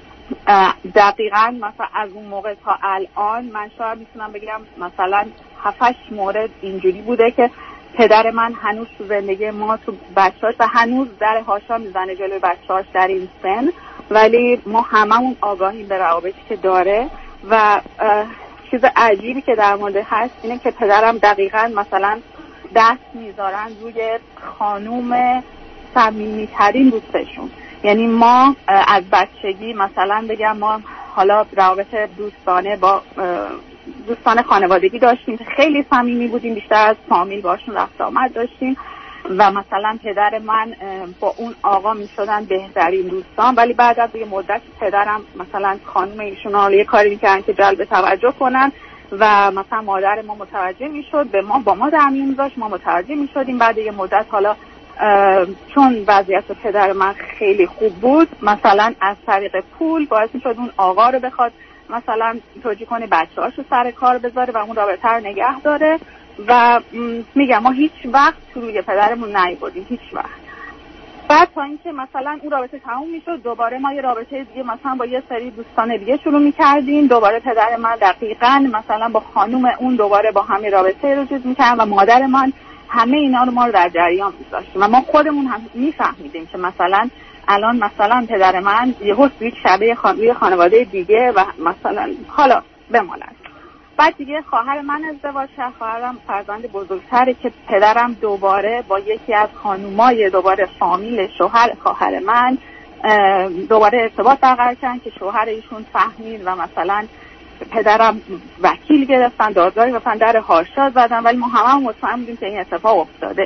دقیقاً مثلا از اون موقع تا الان من شاید میتونم بگم مثلا هفتش مورد اینجوری بوده که پدر من هنوز تو زندگی ما تو بچه‌هاش و هنوز در هاشا میزنه جلوی بچه‌هاش در این سن، ولی ما هممون آگاهیم به روابطی که داره. و چیز عجیبی که در مورد هست اینه که پدرم دقیقاً مثلا دست میذارن روی خانوم صمیمی‌ترین دوستشون. یعنی ما از بچگی مثلا بگم ما حالا روابط دوستانه با دوستان خانوادگی داشتیم که خیلی صمیمی بودیم، بیشتر از فامیل باشون رفت آمد داشتیم و مثلا پدر من با اون آقا میشدن بهترین دوستان، ولی بعد از یه مدت پدرم مثلا خانم ایشون حالا یه کاری میکردن که جلب توجه کنن و مثلا مادر ما متوجه میشد به ما با ما در میون میذاشت، ما متوجه میشدیم. بعد یه مدت حالا چون وضعیت پدر من خیلی خوب بود مثلا از طریق پول باعث میشد اون آقا رو بخواد مثلا توجیه کنه بچه‌هاشو سر کار بذاره و اون رابطه رو نگه داره و میگم ما هیچ وقت تو روی پدرمون نیبودیم، هیچ وقت. بعد تا اینکه مثلا اون رابطه تموم میشد دوباره ما یه رابطه دیگه مثلا با یه سری دوستان دیگه شروع میکردیم، دوباره پدر من دقیقاً مثلا با خانوم اون دوباره با همین رابطه رو چیز میکرد و مادر من همه اینا رو ما رو در جریان میذاشتیم و ما خودمون هم میفهمیدیم که مثلا الان مثلا پدر من یه حسوی شبیه خانوی خانواده دیگه و مثلا حالا بمالد. بعد دیگه خواهر من ازدواج کرد، خواهرم فرزند بزرگتره که پدرم دوباره با یکی از خانومای دوباره فامیل شوهر خواهر من دوباره ارتباط برقرار کردن که شوهر ایشون فهمید و مثلا پدرم وکیل گرفتن، دادگاهی گرفتن، در هاشا زدن، ولی ما همه مطمئن بودیم که این اتفاق افتاده.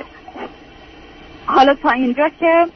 حالا تا اینجا که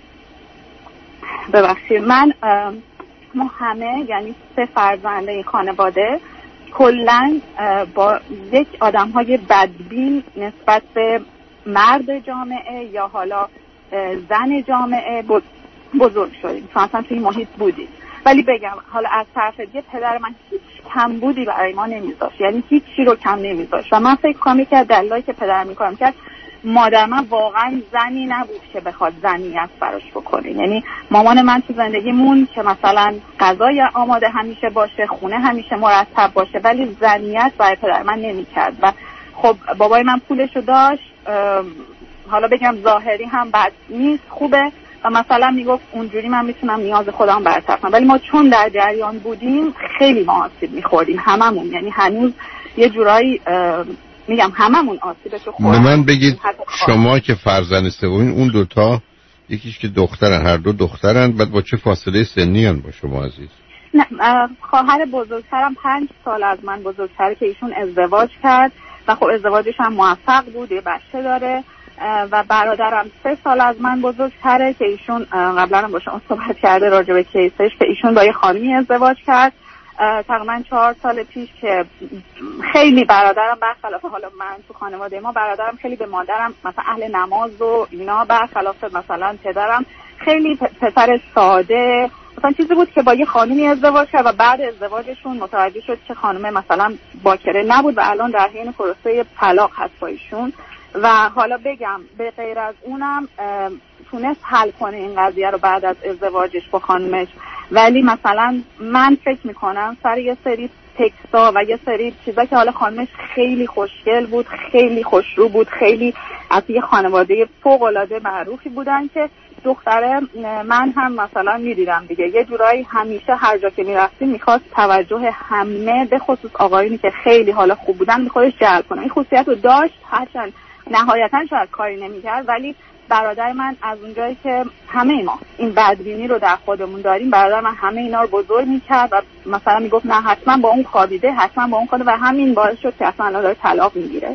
ببخشید من ما همه یعنی سه فرزند این خانواده کلن با یک آدم های بدبین نسبت به مرد جامعه یا حالا زن جامعه بزرگ شدیم، چون اصلا توی محیط بودیم. ولی بگم حالا از طرف دیگه پدر من هیچ کم بودی برای ما نمیذاشت، یعنی هیچ چی رو کم نمیذاشت و من فکر کنم که دلایلی که پدر میکنم کرد مادر من واقعا زنی نبود که بخواد زنیت براش بکنه. یعنی مامان من تو زندگیمون که مثلا غذای آماده همیشه باشه، خونه همیشه مرتب باشه، ولی زنیت برای پدر من نمیکرد. و خب بابای من پولشو داشت، حالا بگم ظاهری هم بد نیست، خوبه و مثلا میگفت اونجوری من میتونم نیاز خودم برطرف کنم، ولی ما چون در جریان بودیم خیلی ما آسیب میخوردیم هممون. یعنی هنوز یه جورایی میگم هممون آسیبشو خوردیم. من بگید شما که فرزند سومین، اون دوتا یکیش که دخترن، هر دو دخترن، بعد با چه فاصله سنی هن با شما عزیز؟ نه خواهر بزرگترم پنج سال از من بزرگتره که ایشون ازدواج کرد و خب ازدواجش هم موفق بود، یه بچه داره. و برادرم سه سال از من بزرگتره که ایشون قبلا هم با شما صحبت کرده راجع به کیسش که ایشون با یه خانمی ازدواج کرد تقریبا چهار سال پیش که خیلی برادرم برخلاف حالا من تو خانواده ما برادرم خیلی به مادرم مثلا اهل نماز و اینا، برخلاف مثلا پدرم خیلی پسر ساده مثلا چیزی بود که با یه خانمی ازدواج کرد و بعد ازدواجشون متوجه شد که خانم مثلا باکره نبود و الان در حین پروسه طلاق هست با ایشون. و حالا بگم به غیر از اونم تونست حل کنه این قضیه رو بعد از ازدواجش با خانمش، ولی مثلا من فکر میکنم سر یه سری تکستا و یه سری چیزا که حالا خانمش خیلی خوشگل بود، خیلی خوشرو بود، خیلی از یه خانواده فوق‌العاده معروفی بودن که دختره من هم مثلا میدیدم دیگه یه جورایی همیشه هر جا که میرفتیم میخواست توجه همه به خصوص آقایونی که خیلی حالا خوب بودن به خودش جلب کنه. این خصوصیت رو داشت، هرچند نهایتاً شاید کاری نمیکرد، ولی برادر من از اونجایی که همه ما این بدبینی رو در خودمون داریم، برادر من همه اینا رو بزرگ میکرد و مثلا میگفت نه حتما با اون خوابیده، حتما با اون خوابیده و همین باعث شد که اصلا داره طلاق میگیره.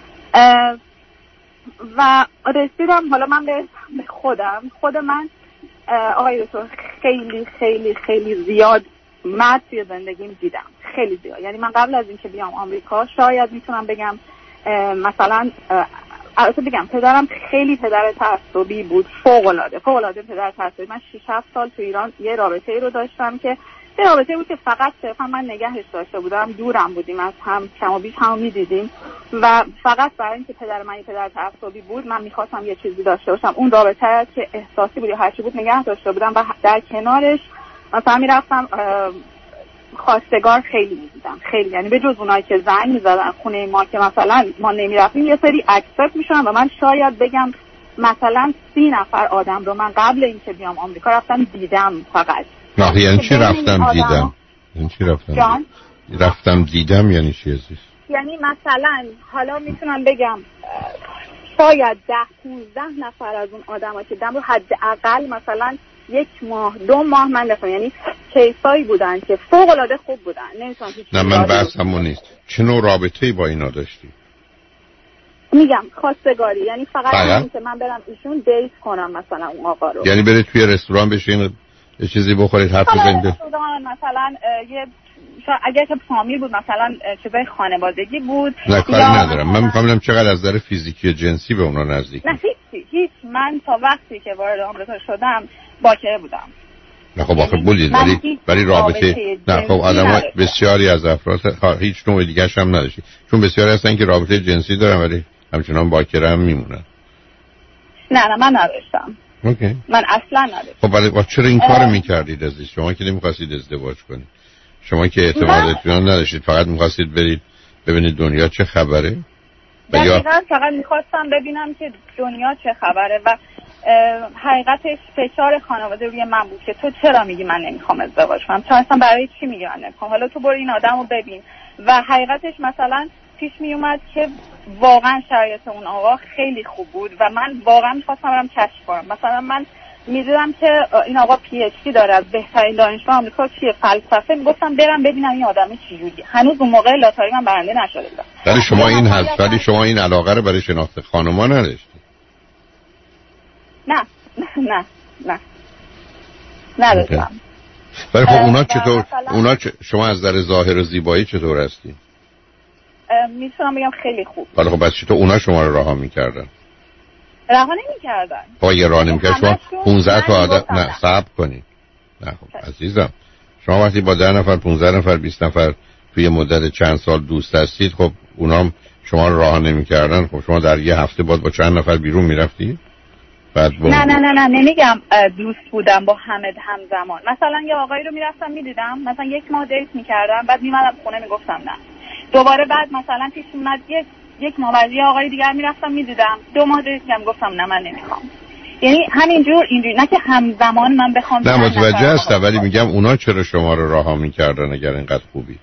و رسیدم حالا من به خودم خود من آقای دکتر خیلی خیلی خیلی زیاد مرد توی زندگیم دیدم، خیلی زیاد. یعنی من قبل از اینکه بیام آمریکا شاید میتونم بگم مثلا البته بگم پدرم خیلی پدر تعصبی بود، فوق العاده فوق العاده پدر تعصبی. من شش هفت سال تو ایران یه رابطه‌ای رو داشتم که یه رابطه بود که فقط صرفا من نگهش داشته بودم، دورم بودیم از هم، کم و بیش هم می‌دیدیم و فقط برای اینکه پدر من یه پدر تعصبی بود من می‌خواستم یه چیزی داشته باشم، اون رابطه که احساسی بود یا هر چی بود نگه داشته بودم و در کنارش مثلا می‌رفتم خواستگار خیلی می‌دیدم، خیلی، یعنی به جز اونایی که زنگ می‌زدن خونه ما که مثلا ما نمی‌رفتیم یه سری اکسپت می‌شدن و من شاید بگم مثلا سی نفر آدم رو من قبل اینکه بیام آمریکا رفتم دیدم فقط. نه یعنی چی رفتم دیدم؟ یعنی چی رفتم جان؟ رفتم دیدم یعنی چی عزیز؟ یعنی مثلا حالا میتونم بگم شاید ده پونزده نفر از اون آدم ها که دیدم رو حداقل مثلا یک ماه دو ماه من رفتم، یعنی کیسایی بودن که فوق العاده خوب بودن. نمیتونم هیچ نه من بحث همون نیست. چه نوع رابطه‌ای با اینا داشتی؟ میگم خواستگاری، یعنی فقط این که من برم ایشون دیت کنم مثلا اون آقا رو، یعنی برید توی رستوران بشین یه چیزی بخورید حرف بزنید. مثلا یه اگر که فامیل بود مثلا چیزای خانوادگی بود. نه کاری ندارم، من میخوام ببینم چقدر از نظر فیزیکی و جنسی به اونا نزدیک. نه هیچ هیچ من تا وقتی که وارد آمریکا شدم باکره بودم. نه خب آخه بولید ولی ولی رابطه نه خب آدم‌ها بسیاری از افراد هیچ نوع دیگه‌ش هم نداشت، چون بسیاری هستن که رابطه جنسی دارن ولی همچنان باکره هم میمونن. نه نه من نداشتم. اوکی. من اصلا نداشتم. خب ولی چرا این کارو می‌کردید عزیز؟ شما که نمی‌خواستید ازدواج کنید، شما که اعتمادتون نداشتید، فقط می‌خواستید برید ببینید دنیا چه خبره؟ و یا فقط می‌خواستم ببینم که دنیا چه خبره و حقیقتش فشار خانواده روی من بود که تو چرا میگی من نمیخوام ازدواج کنم، تو اصلا برای چی میگی من نمیخوام، حالا تو برو این آدمو ببین. و حقیقتش مثلا پیش میومد که واقعا شرایط اون آقا خیلی خوب بود و من واقعا میخواستم برم کشف کنم. مثلا من میدیدم که این آقا پی اچ دی داره از بهترین دانشگاه آمریکا چیه فلسفه، میگفتم برم ببینم این آدمی چجوریه. هنوز اون موقع لاتاری من برنده نشده بودم. ولی شما این هست ولی شما این علاقه رو برای شناخت خانوما نداشتید؟ نه نه نه نداشتم. ولی خب اونا چطور اونا چ... شما از نظر ظاهر و زیبایی چطور هستی؟ میتونم بگم خیلی خوب. ولی خب بس چطور اونا شما رو رها میکردن؟ رها نمیکردن. با یه راه نمیکردن شما پانزده تا آدم نه صبر کنید. نه خب عزیزم شما وقتی با ده نفر پانزده نفر بیست نفر توی مدت چند سال دوست هستید، خب اونام شما رو راه نمیکردن، خب شما در یه هفته بعد با چند نفر بیرون میرفتید؟ بعد نه نه نه نه نمیگم دوست بودم با همه همزمان. مثلا یه آقایی رو میرفتم میدیدم، مثلا یک ماه دیت میکردم، بعد میمدم خونه میگفتم نه. دوباره بعد مثلا پیش اومد یک یک ماه بعد یه آقای دیگر میرفتم میدیدم، دو ماه دیت میکردم گفتم نه من نمیخوام. یعنی همینجور اینجوری، نه که همزمان من بخوام. نه متوجه هستم ولی میگم اونا چرا شما رو رها میکردن اگر اینقدر خوبی؟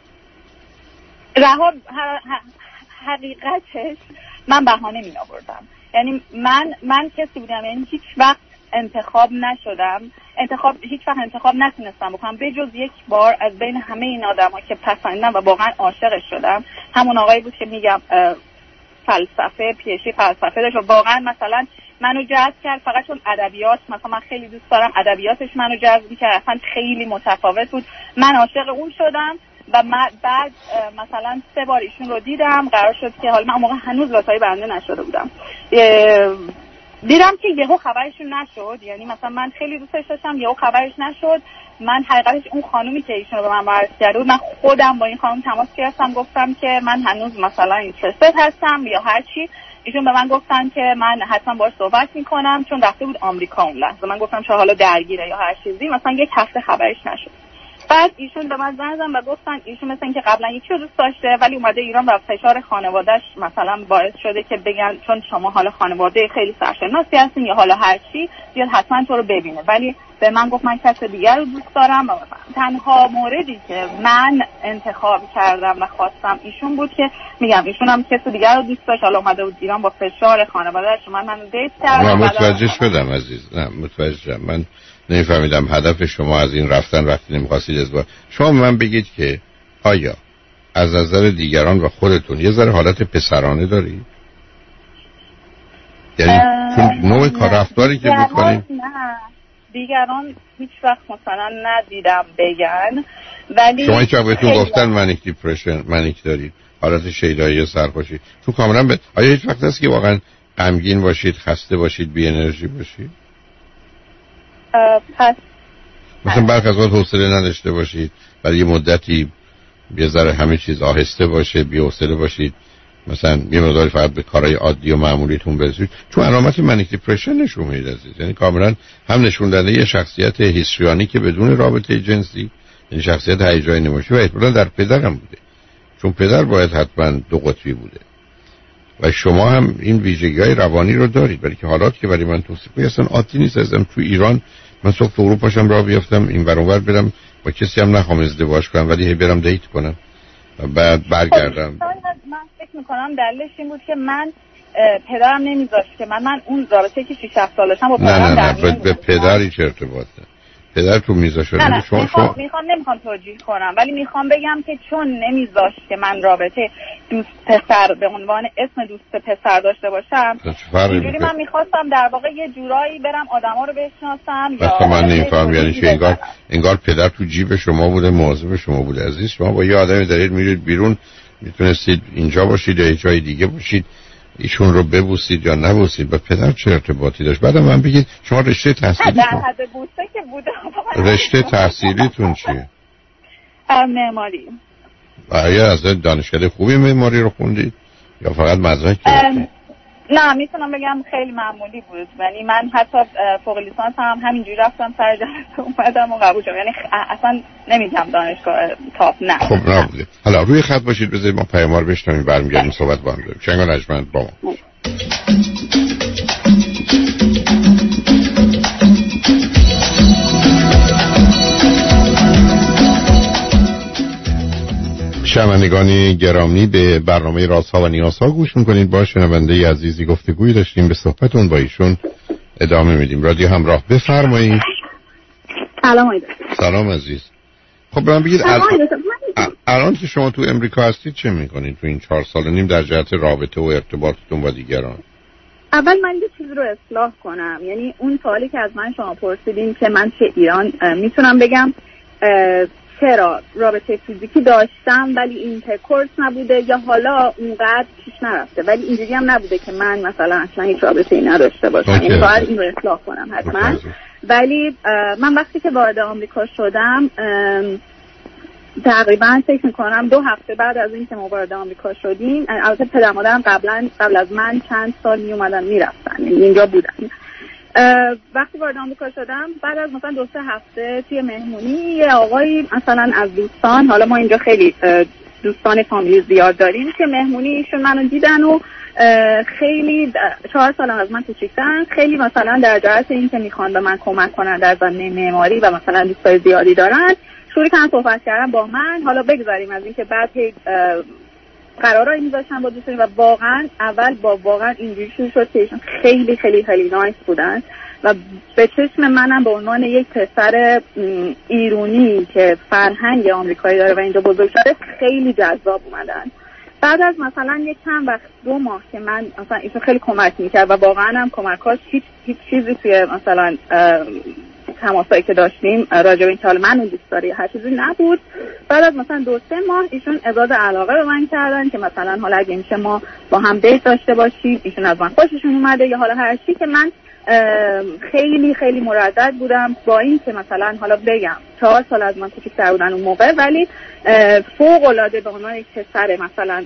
رها حقیقتش من بهانه می آوردم. یعنی من من کسی بودم یعنی هیچ وقت انتخاب نشدم، انتخاب هیچ وقت انتخاب نتونستم بکنم به جز یک بار از بین همه این آدم‌ها که پسندیدم و واقعا عاشقش شدم، همون آقایی بود که میگم فلسفه پیشی فلسفه داشت و واقعا مثلا منو جذب کرد، فقط چون ادبیات مثلا من خیلی دوست دارم، ادبیاتش منو جذب کرد، اصلا خیلی متفاوت بود. من عاشق اون شدم و بعد مثلا سه بار ایشون رو دیدم، قرار شد که حالا من موقع هنوز لاتاری برنده نشده بودم، دیدم که یهو خبرشون نشد. یعنی مثلا من خیلی دوستش داشتم، یهو خبرش نشد. من حقیقتش اون خانومی که ایشون رو به من معرفی کرده بود، من خودم با این خانم تماس گرفتم، گفتم که من هنوز مثلا اینترستد هستم یا هر چی. ایشون به من گفتن که من حتما باهاش صحبت میکنم، چون رفته بود آمریکا اون لحظه. من گفتم چرا حالا درگیره یا هر چیزی، مثلا یک هفته خبرش نشد. بعد ایشون به من زنگ زدن و گفتن ایشون مثلا اینکه قبلا یکی رو دوست داشته ولی اومده ایران و فشار خانواده‌اش مثلا باعث شده که بگن چون شما حالا خانواده خیلی سرشناسی هستین یا حالا هر چی بیاد حتما تو رو ببینه. ولی به من گفت من کس دیگر رو دوست دارم. تنها موردی که من انتخاب کردم و خواستم ایشون بود که میگم ایشون هم کس دیگر رو دوست داشت، حالا اومده بود ایران با فشار خانواده‌اش من منو دیت کرد. نه متوجه شدم عزیز، نه متوجه شدم. من نمیفهمیدم هدف شما از این رفتن وقتی نمیخواستید ازدواج. شما من بگید که آیا از نظر دیگران و خودتون یه ذره حالت پسرانه دارید؟ یعنی چون نوع کار رفتاری که میکنید نه دیگران هیچ وقت مثلا ندیدم بگن، ولی شما هیچ وقت بهتون گفتن منیک دیپرشن منیک دارید، حالت شیدایی سرخوشی؟ تو کاملا ب... آیا هیچ وقت هست که واقعا غمگین باشید، خسته باشید، بی انرژی باشید؟ پس مثلا برخی از وقت حوصله نداشته باشید، برای یه مدتی یه ذره همه چیز آهسته باشه، بی حوصله باشید، مثلا یه مقداری فقط به کارهای عادی و معمولیتون برسید، چون علامت منیک دیپرشن نشون میده عزیز. یعنی کاملا هم نشون داده یه شخصیت هیستریانی که بدون رابطه جنسی، یعنی شخصیت هیجانی نمایشی و احتمالاً در پدرم بوده، چون پدر باید حتما دو قطبی بوده و شما هم این ویژگی‌های روانی رو دارید. ولی که حالات که برای من توصیف کنید اصلا عادی نیست. ازم تو ایران من صبح تو اروپا شم راه بیفتم این ور اونور برم با کسی هم نخوام ازدواج کنم ولی هی برم دیت کنم و بعد برگردم. من فکر میکنم دلیلش این بود که من پدرم نمیذاشت که من من اون رابطه که شش هفت سالشم با پدرم در نه نه نه به پدری چه ارتباطه؟ پدر تو میذاشت؟ نه نه شما میخوام شما... میخوام نمیخوام توجیه کنم ولی میخوام بگم که چون نمیذاشت که من رابطه دوست پسر به عنوان اسم دوست پسر داشته باشم، اینجوری من میخواستم در واقع یه جورایی برم آدما رو بشناسم. یا من نمیفهم یعنی چی؟ انگار انگار پدر تو جیب شما بوده، مواظب شما بوده. عزیز شما با یه آدمی دارید میرید بیرون، میتونستید اینجا باشید یا یه جای دیگه باشید، ایشون رو ببوسید یا نبوسید، با پدر چه ارتباطی داشت؟ بعد من بگید شما رشته تحصیلیتون در حد بوسه که بوده. رشته تحصیلیتون چیه؟ معماری. آیا از دانشکده خوبی معماری رو خوندید یا فقط مدرک گرفتید؟ نه میتونم بگم خیلی معمولی بود. یعنی من حتی فوق لیسانس هم همینجوری رفتم سر جلسه اومدم و قبول شدم. یعنی اصلا نمیگم دانشگاه تاپ نه. خب نبوده. حالا روی خط باشید بذارید ما پیام رو بشنویم برمیگردیم صحبت با هم داریم. شنگ و نجمند با ما. شنوندگان گرامی به برنامه رازها و نیازها گوش میکنید. با شنونده عزیزی گفتگوی داشتیم، به صحبتون با ایشون ادامه میدیم. رادیو همراه، بفرمایید. سلام عزیز. سلام عزیز. خب من بگید الان که شما تو امریکا هستید چه میکنید تو این چهار سال و نیم در جهت رابطه و ارتباطتون با دیگران؟ اول من یه چیز رو اصلاح کنم. یعنی اون سوالی که از من شما پرسیدین که من چه ایران میتونم بگم چرا رابطه فیزیکی داشتم ولی اینترکورس نبوده یا حالا اونقدر پیش نرفته، ولی اینجوری هم نبوده که من مثلا اصلا هیچ رابطه‌ای نداشته باشم. یعنی باید این رو اصلاح کنم حتما. ولی من وقتی که وارد آمریکا شدم تقریبا فکر میکنم دو هفته بعد از این که ما وارد آمریکا شدیم، البته پدر مادرم قبلا قبل از من چند سال می اومدن میرفتن، یعنی اینجا بودن. وقتی وارد آمریکا شدم بعد از مثلا دو سه هفته توی مهمونی یه آقایی مثلا از دوستان، حالا ما اینجا خیلی دوستان فامیلی زیاد داریم، که مهمونی ایشون منو دیدن و خیلی چهار سال از من کوچیک‌ترن، خیلی مثلا در جهت این که میخوان به من کمک کنن در زمینه معماری و مثلا دوستای زیادی دارن شروع کردن صحبت کردن با من. حالا بگذاریم از این که بعد قرارایی می‌ذاشتن با دوستان و واقعا اول با واقعا اینجوری شروع شد که ایشون خیلی خیلی خیلی نایس بودن و به چشم منم به عنوان یک پسر ایرانی که فرهنگ آمریکایی داره و اینجا بزرگ شده خیلی جذاب اومدن. بعد از مثلا یک چند وقت دو ماه که من مثلا ایشون خیلی کمک میکرد و واقعا هم کمکاش هیچ هیچ چیزی توی مثلا تماسایی که داشتیم راجع به این که من اون دوست داری هر چیزی نبود. بعد از مثلا دو سه ماه ایشون ابراز علاقه به من کردن که مثلا حالا اگه میشه ما با هم دیت داشته باشیم، ایشون از من خوششون اومده یا حالا هر چی، که من خیلی خیلی مردد بودم با این که مثلا حالا بگم چهار سال از من کوچیک‌تر بودن اون موقع، ولی فوق العاده به عنوان یک پسر مثلا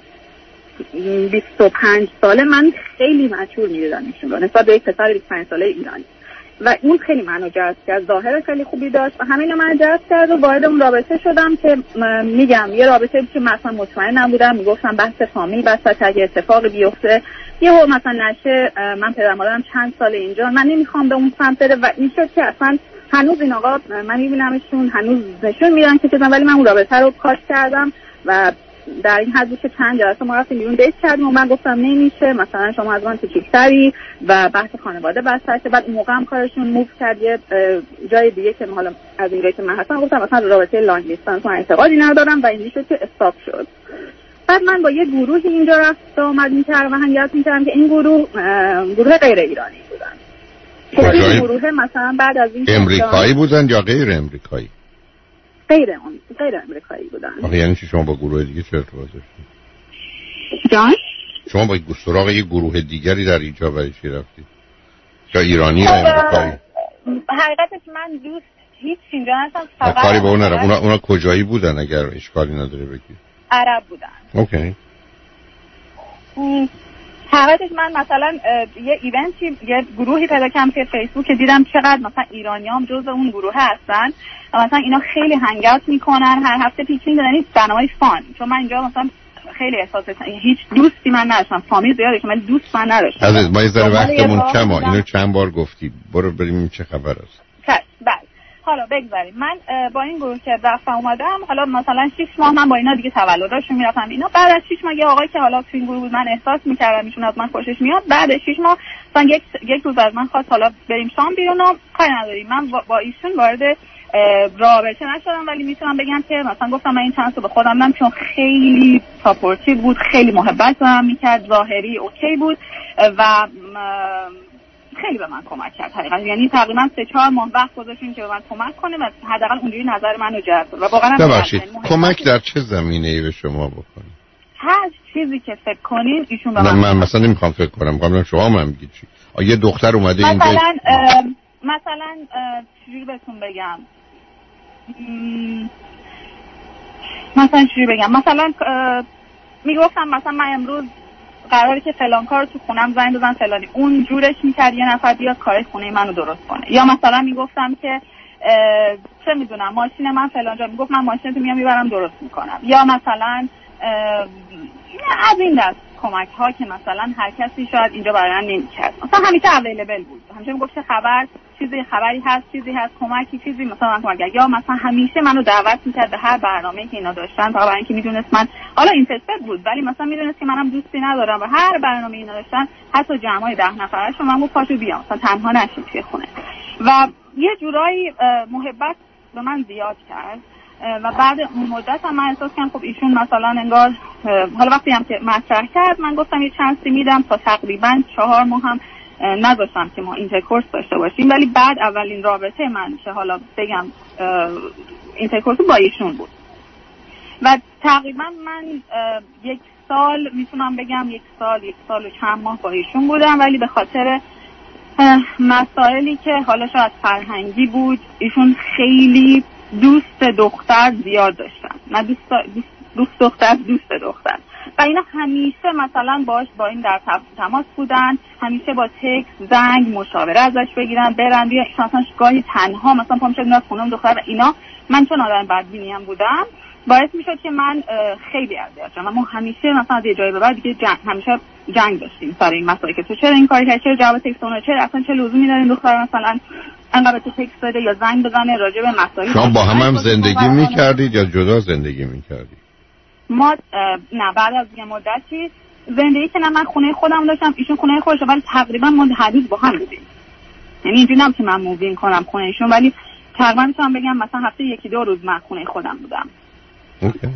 بیست و پنج ساله من خیلی مچور می‌دیدم ایشون رو نسبت به یک پسر بیست و پنج ساله ایرانی. و اون خیلی منو جذب کرد، ظاهر خیلی خوبی داشت و همین من جذب کرد و وارد اون رابطه شدم که میگم یه رابطه که مثلا مطمئن نبودم، میگفتم بحث فامیل وسط اگه اتفاقی بیفته یهو مثلا نشه من پدر مادرم چند سال اینجا، من نمیخوام به اون سمت بره و این شد که اصلا هنوز این آقا من میبینمشون هنوز نشون میدن که چیزا، ولی من اون رابطه رو کات کردم و در این حد که چند جلسه ما رفتیم بیرون دیت کردیم و من گفتم نمیشه، مثلا شما از من کوچیک‌تری و بحث خانواده وسطه. بعد اون موقع هم کارشون موو کرد یه جای دیگه که حالا از اینجایی که من هستم گفتم مثلا رابطه لانگ دیستانس من اعتقادی ندارم و اینجوری شد که استاپ شد. بعد من با یه گروهی اینجا رفت آمد می‌کردم و هنگات می‌کردم که این گروه گروه غیر ایرانی بودن. این گروه مثلا بعد از این امریکایی بودن یا غیر امریکایی؟ غیر اون غیر امریکایی بودن. آخه یعنی چی شما با گروه دیگه چه ارتباط داشتید؟ جان؟ شما با سراغ یه گروه دیگری در اینجا برای چی رفتید؟ یا ایرانی یا امریکایی؟ حقیقتش من دوست هیچ اینجا هستم فقط کاری با اون ندارم. اونا اونا کجایی بودن اگر اشکالی نداره بگید؟ عرب بودن. اوکی. حقیقتش من مثلا یه ایونتی یه گروهی پیدا کردم که فیسبوک دیدم چقدر مثلا ایرانیام جزء اون گروه هستن و مثلا اینا خیلی هنگ اوت میکنن، هر هفته پیکنیک دارن، برنامه‌ی فان. چون من اینجا مثلا خیلی احساس هیچ دوستی من نداشتم، فامیل زیاده که من دوست من نداشتم. عزیز ما یه ذره وقتمون کمه، اینو چند بار گفتی، برو بریم چه خبر است. بله حالا بگذاریم من با این گروه که رفتم اومدم، حالا مثلا شش ماه من با اینا دیگه تولداشون میرفتم اینا. بعد از شش ماه یه آقایی که حالا تو این گروه بود من احساس میکردم ایشون از من خوشش میاد، بعد از شش ماه مثلا یک یک روز از من خواست حالا بریم شام بیرون و کاری نداریم من با ایشون وارد رابطه نشدم، ولی میتونم بگم که مثلا گفتم من این چانس رو به خودم دادم چون خیلی ساپورتیو بود، خیلی محبت به من میکرد، ظاهری اوکی بود و خیلی به من کمک کرد حقیقتا. یعنی تقریبا سه چهار ماه وقت گذاشتیم که به من کمک کنه و حداقل اونجوری نظر منو جذب و واقعا ببخشید کمک در چه زمینه‌ای به شما بکنه؟ هر چیزی که فکر کنین ایشون به من من من مثلا نمیخوام فکر کنم، قبلا شما من میگید چی؟ یه دختر اومده اینجا مثلا مثلا چجوری بهتون بگم مثلا چجوری بگم مثلا میگفتم مثلا من امروز قراره که فلان کار تو خونم زنگ بزن فلانی، اون جورش میکرد یه نفر بیاد کار خونه منو درست کنه. یا مثلا میگفتم که چه میدونم ماشین من فلان جا، میگفت من ماشینتو میام میبرم درست میکنم. یا مثلا از این دست کمک ها که مثلا هر کسی شاید اینجا برای من نمیکرد، مثلا همیشه اویلیبل بود، همیشه میگفت چه خبر، چیزی خبری هست، چیزی هست، کمکی چیزی مثلا من کمک. یا مثلا همیشه منو دعوت میکرد به هر برنامه‌ای که اینا داشتن، تا برای اینکه میدونست من حالا اینترست بود ولی مثلا میدونست که منم دوستی ندارم و هر برنامه‌ای اینا داشتن حتی جمعای ده نفرش من گفت پاشو بیام مثلا تنها نشین توی خونه و یه جورایی محبت به من زیاد کرد. و بعد اون مدت هم من احساس کردم خب ایشون مثلا انگار حالا وقتی هم که مطرح کرد من گفتم یه چانسی میدم، تا تقریبا چهار ماه هم نذاشتم که ما اینترکورس داشته باشیم، ولی بعد اولین رابطه من که حالا بگم اینترکورس با ایشون بود و تقریبا من یک سال میتونم بگم یک سال یک سال و چند ماه با ایشون بودم، ولی به خاطر مسائلی که حالا شاید فرهنگی بود ایشون خیلی دوست دختر زیاد داشتن، نه دوست دوست دختر دوست دختر و اینا همیشه مثلا باش با این در تماس بودن، همیشه با تکست زنگ مشاوره ازش بگیرن برن بیا. مثلا گاهی تنها مثلا پا میشد میاد خونه دختر و اینا. من چون آدم بدبینی هم بودم باعث میشد که من خیلی اذیت شدم. ما همیشه مثلا از یه جایی به بعد دیگه جنگ همیشه جنگ داشتیم سر این مسائل که تو چرا این کاری کردی، چرا جواب تکست اون چرا اصلا چه لزومی داره دختر مثلا انقدر تو تکست بده یا زنگ بزنه راجع به مسائل. شما با هم هم زندگی می‌کردید یا جدا زندگی می‌کردید؟ ما نه بعد از یه مدتی زندگی که نه من خونه خودم داشتم ایشون خونه خودش، ولی تقریبا ما هر روز با هم بودیم. یعنی اینجوری نبود که من مووین کنم خونه ایشون، ولی تقریبا میتونم بگم مثلا هفته یکی دو روز من خونه خودم بودم. اوکی.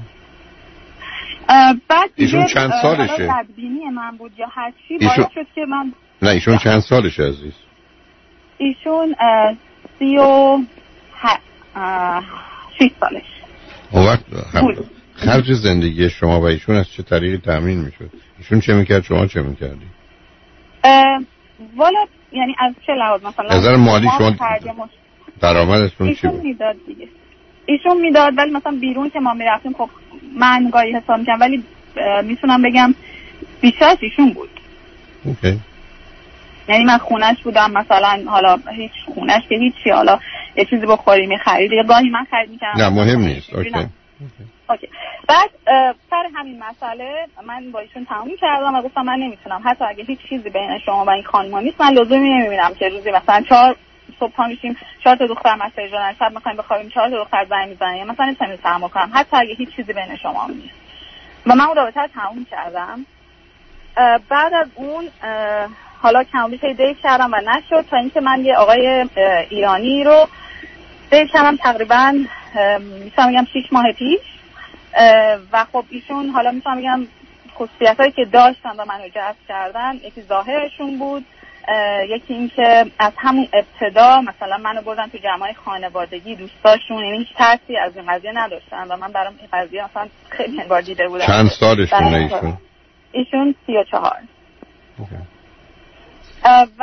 بعد ایشون چند سالشه؟ بدبینی من بود یا هر چی باعث شد که من نه ایشون چند سالشه عزیز؟ ایشون سی و شش سالش. اون وقت خرج زندگی شما و ایشون از چه طریقی تامین میشد؟ ایشون چه میکرد شما چه میکردی؟ والا یعنی از چه لحاظ مثلا نظر مالی شما درآمدتون چی بود؟ ایشون میداد دیگه. ایشون میداد ولی مثلا بیرون که ما میرفتیم خب من گاهی حساب میکنم ولی میتونم بگم بیشترش ایشون بود. اوکی. یعنی من خونش بودم مثلا، حالا هیچ خونش که هیچی، حالا یه چیزی بخوری می‌خرید یا گاهی من خرید می‌کردم. نه مهم نیست. اوکی. اوکی. بعد سر همین مسئله من با ایشون تموم کردم و گفتم من نمیتونم، حتی اگه هیچ چیزی بین شما و این خانم‌ها نیست، من لزومی نمی‌بینم که روزی مثلا چهار صبح پا میشیم چهار تا دختر مسیج دادن، شب می‌خوایم بخوابیم چهار تا دختر زنگ می‌زنن، یا مثلا نمی‌تونم تحمل کنم حتی اگه هیچ چیزی بین شما نیست. و من اون رابطه رو تموم کردم. بعد از اون حالا کم بیش دیت کردم و نشد، تا اینکه من یه آقای ایرانی رو دیت کردم تقریبا میتونم بگم شش ماه پیش و خب ایشون حالا میتونم بگم خصوصیتایی که داشتن و منو جذب کردن، یکی ظاهرشون بود، یکی این که از همون ابتدا مثلا منو بردن تو جمعای خانوادگی دوستاشون، یعنی هیچ ترسی از این قضیه نداشتن و من برام این قضیه مثلا خیلی بار دیده بودم. چند سالشونه ایشون؟ ایشون سی و چهار. و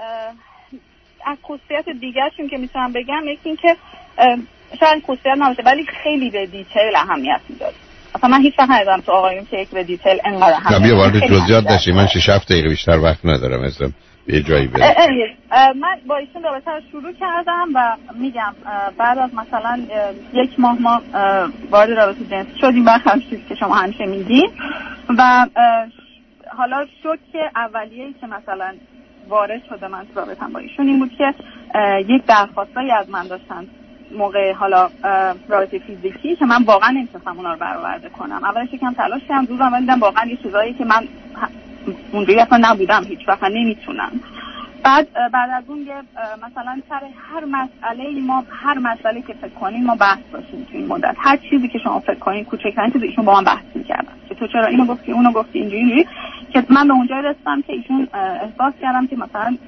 از خصوصیت دیگرشون که میتونم بگم یکی این که شاید خصوصیت نباشه ولی خیلی به دیتیل اهمیت میداد. اصلا من هیچ وقت ندیدم تو آقایون که یک به دیتیل انقدر اهمیت. نه بیا وارد جزئیات نشی، من شش هفت دقیقه بیشتر وقت ندارم ازم یه جایی برم. من با ایشون رابطه رو شروع کردم و میگم بعد از مثلا یک ماه ما وارد رابطه جنسی شدیم، برخلاف چیزی که شما همیشه میگین. و حالا شوک اولیه‌ای که مثلا وارد شده من تو رابطه‌ام با ایشون این بود که یک درخواستایی از من داشتن موقع حالا رابطه فیزیکی که من واقعا نمی‌تونستم اونا رو برآورده کنم. اولش یکم تلاش کردم، دوزم ولی دیدم واقعا یه چیزایی که من اونجوری اصلا نبودم هیچ وقت نمیتونم. بعد بعد از اون مثلا سر هر مسئله ما هر مسئله که فکر کنین ما بحث داشتیم تو این مدت، هر چیزی که شما فکر کنین کوچکترین چیزی ایشون با من بحث می‌کردن که تو چرا اینو گفتی اونو گفتی اینجوری اینجوری، که من به اونجا رسیدم که ایشون احساس کردم که مثلا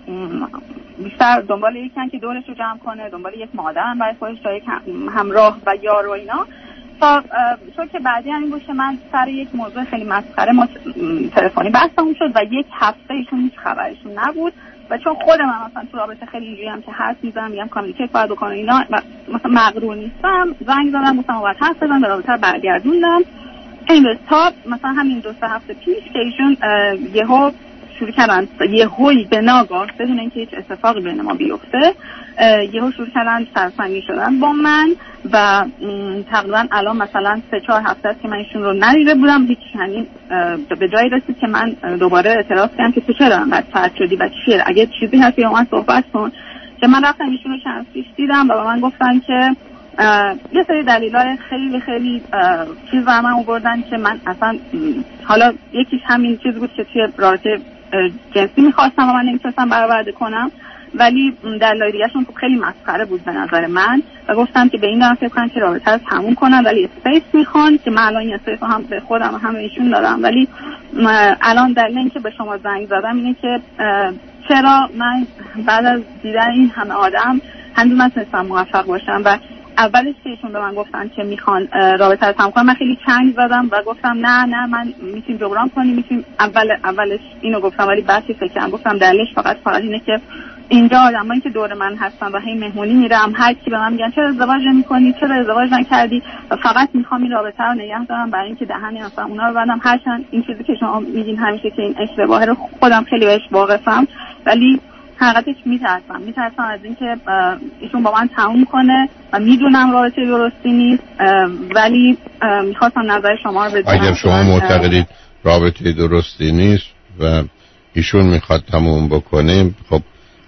بیشتر دنبال یکن که دورش رو جمع کنه، دنبال یک مادرن برای خودش تا یک همراه و یار و اینا. تا چون که بعدی همین بود که من سر یک موضوع خیلی مسخره ما تلفنی بحثمون شد و یک هفته ایشون هیچ خبرشون نبود و چون خود من مثلا تو رابطه خیلی اینجوری هم که حرف میزنم میگم کامیونیکیت باید بکنم اینا، مثلا مغرور نیستم، زنگ زدم گفتم باید حرف بزنم، به رابطه برگردوندم. این تا مثلا همین دو سه هفته پیش که ایشون یهو شروع کردن یهویی به ناگاه بدون اینکه هیچ اتفاقی بین ما بیفته یهو شروع کردن سرسنگی شدن با من و تقریبا الان مثلا سه چهار هفته است که من ایشون رو ندیده بودم. هیچ یعنی به جایی رسید که من دوباره اعتراض کردم که تو چرا انقدر سرد شدی و چیه، اگه چیزی هست یا من صحبت کن. که من رفتم ایشون رو چند پیش دیدم و به من گفتن که یه سری دلایل خیلی خیلی چیز برای من آوردن که من اصلا حالا یکیش همین چیز بود که توی رابطه جنسی میخواستم و من نمیتونستم برآورده کنم، ولی دلایل دیگه‌شون خیلی مسخره بود به نظر من و گفتم که به این دارم فکر کنم که رابطه رو تموم کنم ولی اسپیس میخوان که من الان این اسپیس هم به خودم و هم به ایشون دارم. ولی الان دلیل اینکه به شما زنگ زدم اینه که چرا من بعد از دیدن این همه آدم هنوز نتونستم موفق باشم و اولش که ایشون به من گفتن که میخوان رابطه رو تموم کنم من خیلی چنگ زدم و گفتم نه نه من میتونیم جبران کنیم میتونیم. اول اولش اینو گفتم ولی بعد فکر کردم گفتم دلیلش فقط فقط اینه که اینجا آدمایی که دور من هستن و هی مهمونی میرم هر کی به من میگن چرا ازدواج نمی‌کنی چرا ازدواج نکردی و فقط میخوام این رابطه رو نگه دارم برای اینکه دهنی مثلا اونا رو ببندم. هرچند این چیزی که شما میگین همیشه که این اشتباهه رو خودم خیلی بهش واقفم ولی حقیقتش میترسم میترسم از اینکه ایشون با من تموم کنه و میدونم رابطه درستی نیست ولی میخواستم نظر شما رو بدونم. اگر شما معتقدید رابطه درستی نیست و ایشون میخواد تموم بکنه خب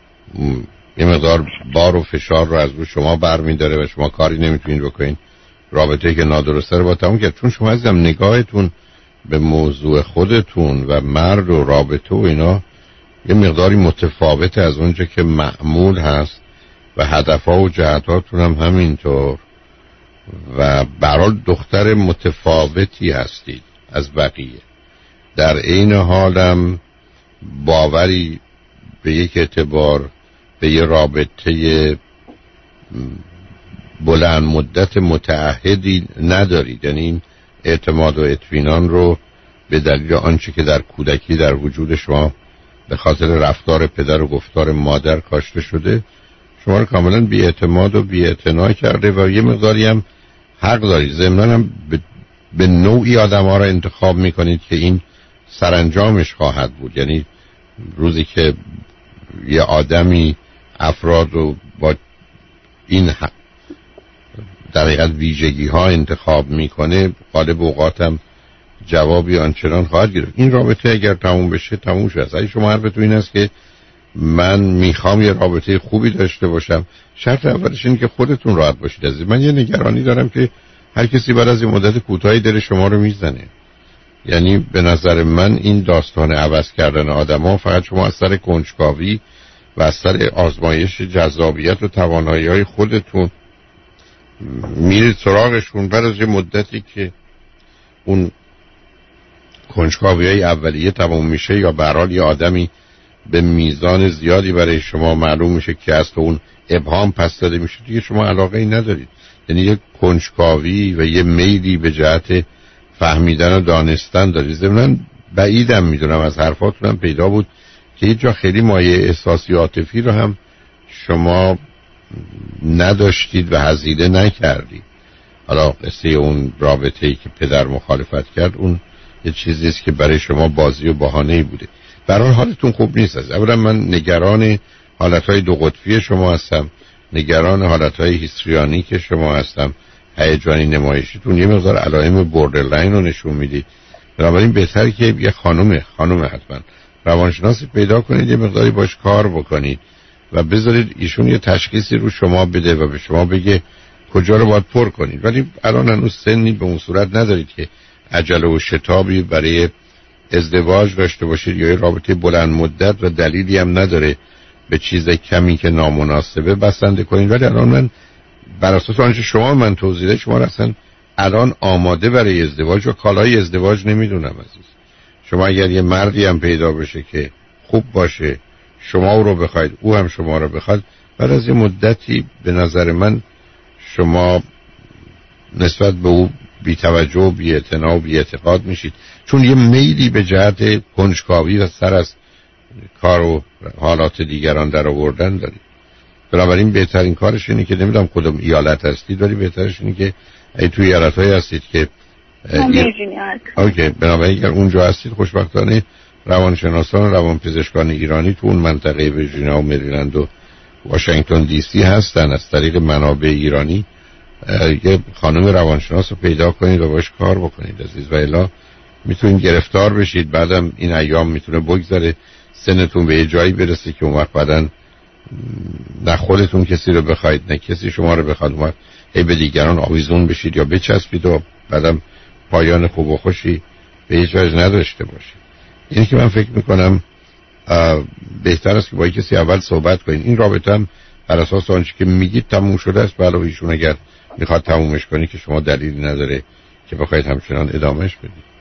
یه مقدار بار و فشار رو از رو شما برمیداره و شما کاری نمیتونید بکنید رابطه که نادرسته رو با تموم کرد. چون شما عزیزم نگاهتون به موضوع خودتون و مرد و رابطه و اینا یه مقداری متفاوت از اونجا که معمول هست و هدفها و جهتاتون هم همینطور و برای دختر متفاوتی هستید از بقیه. در این حالم باوری به یک اعتبار به یه رابطه بلند مدت متعهدی ندارید، یعنی این اعتماد و اطمینان رو به دلیل آنچه که در کودکی در وجود شما به خاطر رفتار پدر و گفتار مادر کاشته شده شما رو کاملا بی اعتماد و بی اعتنا کرده و یه مقداری هم حق دارید. ضمناً هم به, به نوعی آدم ها رو انتخاب میکنید که این سرانجامش خواهد بود. یعنی روزی که یه آدمی افراد رو با این در حقیقت ویژگی ها انتخاب میکنه، غالب اوقاتم جوابی آنچنان خواهد گرفت. این رابطه اگر تموم بشه تموم شد. اگه شما حرفتون این است که من میخوام یه رابطه خوبی داشته باشم، شرط اولش اینه که خودتون راحت باشید. از من یه نگرانی دارم که هر کسی بعد از این مدت کوتاهی دل شما رو میزنه. یعنی به نظر من این داستان عوض کردن آدما فقط شما از سر کنجکاوی و از سر آزمایش جذابیت و توانایی‌های خودتون میرید سراغشون، بعد از یه مدتی که اون کنجکاوی‌های اولیه تموم میشه یا به هر حال یه آدمی به میزان زیادی برای شما معلوم میشه که از تو اون ابهام پس داده میشه، دیگه شما علاقه ای ندارید. یعنی یه کنجکاوی و یه میلی به جهت فهمیدن و دانستن دارید. ضمناً بعیدم میدونم از حرفاتونم پیدا بود که یه جا خیلی مایه احساسی عاطفی رو هم شما نداشتید و هزینه نکردید. حالا قصه اون رابطه‌ای که پدر مخالفت کرد اون یه چیزی است که برای شما بازی و بهانه‌ای بوده. برای حالتون خوب نیست. از اولا من نگران حالتهای دو قطبی شما هستم، نگران حالتهای هیستریانیک شما هستم، هیجانی نمایشیتون یه مقدار علائم بوردرلاین رو نشون میدید. بنابراین بهتره که یه خانم خانم حتما روانشناسی پیدا کنید، یه مقداری باش کار بکنید و بذارید ایشون یه تشخیصی رو شما بده و به شما بگه کجا رو باید پر کنید. ولی الان هنوز سنی به اون صورت ندارید که عجله و شتابی برای ازدواج داشته باشید یا یه رابطه بلند مدت و دلیلی هم نداره به چیز کمی که نامناسبه بسنده کنید. ولی الان من بر اساس آنچه شما من توضیح دادید شما اصلا الان آماده برای ازدواج و کالای ازدواج نمیدونم عزیز. شما اگر یه مردی هم پیدا بشه که خوب باشه، شما او رو بخواید او هم شما رو بخواد، بعد از یه مدتی به نظر من شما نسبت به او بی توجه و بی اعتنا و بی اعتقاد میشید، چون یه میلی به جهت کنجکاوی و سر از کار و حالات دیگران در آوردن دارید. بنابراین بهترین کارش اینه که نمیدونم کدوم ایالت هستید، ولی بهترش اینه که ای توی ایالت‌های هستید که اوکی، بنابراین اگر اونجا هستید خوشبختانه روانشناسان و روانپزشکان ایرانی تو اون منطقه ویرجینیا و مریلند و واشنگتن دی سی هستن. از طریق منابع ایرانی یه خانم روانشناس رو پیدا کنید و باش کار بکنید عزیز، و الا میتونید گرفتار بشید. بعدم این ایام میتونه بگذره، سنتون به یه جایی برسه که اون وقت بعدن نه خودتون کسی رو بخواید نه کسی شما رو بخواد، اون وقت هی به دیگران آویزون بشید یا بچسبید و بعدم پایان خوب و خوشی به هیچ وجه نداشته باشید. اینی که من فکر میکنم بهتر است که با کسی اول صحبت کنید. این رابطه هم بر اساس آنچه که میگید تموم شده است، علاوه ایشون اگر میخواد تمومش کنی که شما دلیلی نداره که بخواید همچنان ادامهش بدید.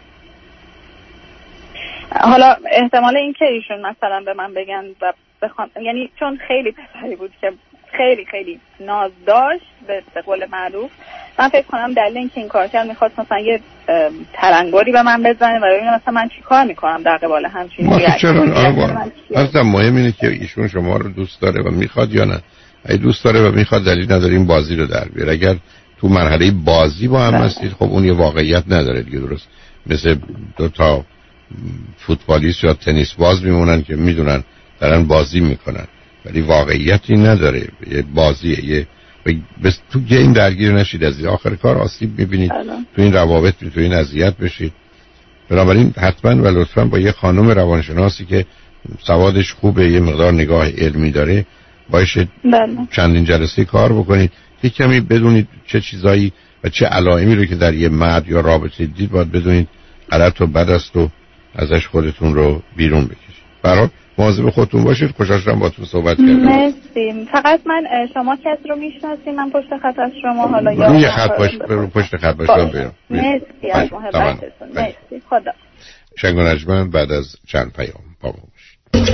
حالا احتمال این که ایشون مثلا به من بگن و بخوام، یعنی چون خیلی پسری بود که خیلی خیلی ناز داشت به قول معروف، من فکر کنم دلیل این که این کار کرد میخواست مثلا یه ترنگوری به من بزنه و ببینه مثلا من چی کار میکنم در قبال همچین ریاکشن. اصلا مهم اینه که ایشون شما رو دوست داره و میخواد یا نه. اگه دوست داره و میخواد دلیل نداره این بازی رو در بیاره. اگر تو مرحله بازی با هم هستید خب اون یه واقعیت نداره دیگه، درست مثل دو تا فوتبالیست یا تنیس باز میمونن که میدونن دارن بازی میکنن ولی واقعیتی نداره، یه بازیه. یه بس تو گیم درگیر نشید از آخر کار آسیب میبینید تو این روابط، تو این اذیت بشید. بنابراین حتما و لطفا با یه خانم روانشناسی که سوادش خوبه، یه مقدار نگاه علمی داره باشه چندین جلسه کار بکنید که کمی بدونید چه چیزایی و چه علائمی رو که در یه مرد یا رابطه دید باید بدونید غلط و بد است و ازش خودتون رو بیرون بکشید. برای مواظب خودتون باشید. خوشحال شدم باهاتون صحبت کردم. مرسی. فقط من شما کسی رو میشناسید من پشت خط از شما حالا یا روی خط باش رو پشت خط باشم برم. مرسی از محبتتون. مرسی. خدا. شنگ و نجمن بعد از چند پیام با ما باشید.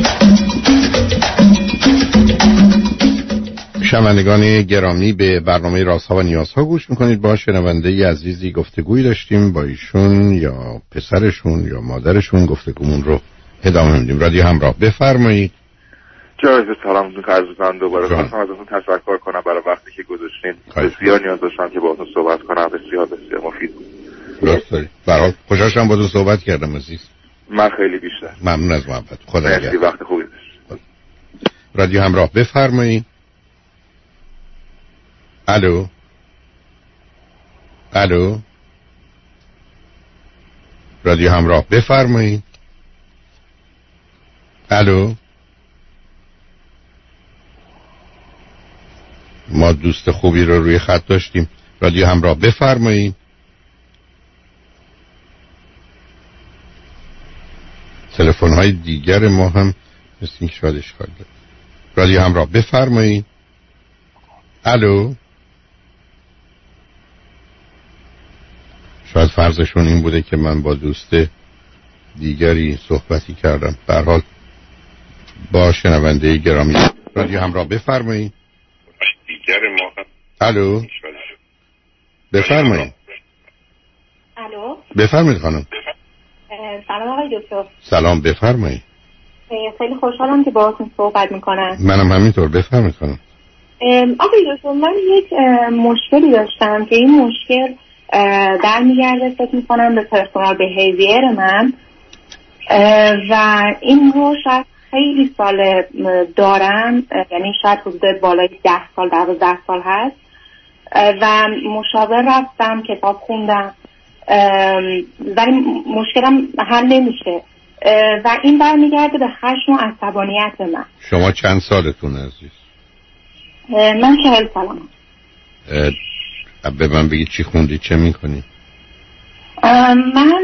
شنوندگان گرامی به برنامه رازها و نیازها گوش میکنید. با شنونده عزیزی گفتگوی داشتیم با ایشون یا پسرشون یا مادرشون گفتگومون رو ادامه میدیم. رادیو همراه بفرمایید. جایز سلامتون عرض می‌کنم. دوباره خواستم ازتون تشکر کنم برای وقتی که گذاشتین. بسیار نیاز داشتم که باهاتون صحبت کنم. بسیار بسیار مفید بود. درست دارید. به هر حال خوشحال شدم باهاتون صحبت کردم عزیز. من خیلی بیشتر. ممنون از محبت. خدا نگهدار. مرسی. وقت خوبی داشتید. رادیو همراه بفرمایید. الو الو رادیو همراه بفرمایید. الو ما دوست خوبی رو روی خط داشتیم. رادیو همراه بفرمایید. تلفن های دیگر ما هم مثل این شاید اشکال داره. رادیو همراه بفرمایید. الو شاید فرضشون این بوده که من با دوست دیگری صحبتی کردم. به هر حال با شنونده گرامی رادیو همراه بفرمایید. دیگر ما هم الو بفرمایید. الو بفرمایید خانم. سلام آقای دکتر. سلام بفرمایید. خیلی خوشحالم که باهاتون صحبت میکنم. منم همینطور. بفرمایید خانم. آقای دکتر من یک مشکلی داشتم که این مشکل در میگرده فکر میکنم به پرسونال بیهیویر من و این رو شاید خیلی سال دارم، یعنی شاید حدود بالای ده سال دوازده سال هست و مشاور رفتم کتاب خوندم ولی مشکلم حل نمیشه و این برمیگرده به خشم و عصبانیت من. شما چند سالتون عزیز؟ من چهل سالم. به من بگید چی خوندی، چه میکنی؟ من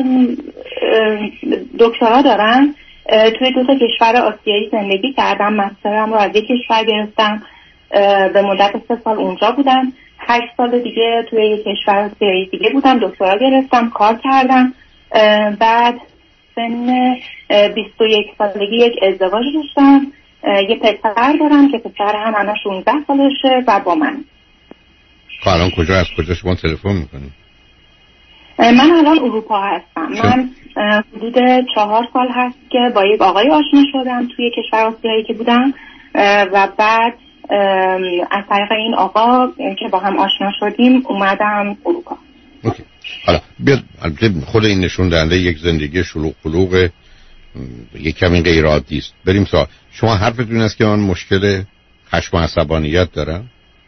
دکترا دارم، توی دو تا کشور آسیایی زندگی کردم، مسترم رو از یک کشور گرفتم، به مدت سه سال اونجا بودم، هشت سال دیگه توی یک کشور آسیایی دیگه بودم، دکترا گرفتم، کار کردم. بعد سن بیست و یک سالگی یک ازدواج داشتم، یه پسر دارم که پسر هم الان شانزده سالشه و با من. الان کجا از کجا شما تلفن میکنی؟ من الان اروپا هستم. چه؟ من حدود چهار سال هست که با یک آقای آشنا شدم توی کشور آسیایی که بودم و بعد از طریق این آقا که با هم آشنا شدیم اومدم اروپا. اوکی. حالا بیاد خود این نشون دهنده یک زندگی شلوغ پلوغ یک کمی غیر عادی است. بریم سوال. شما حرفتون است که من مشکل خشم و عصبانیت دارم؟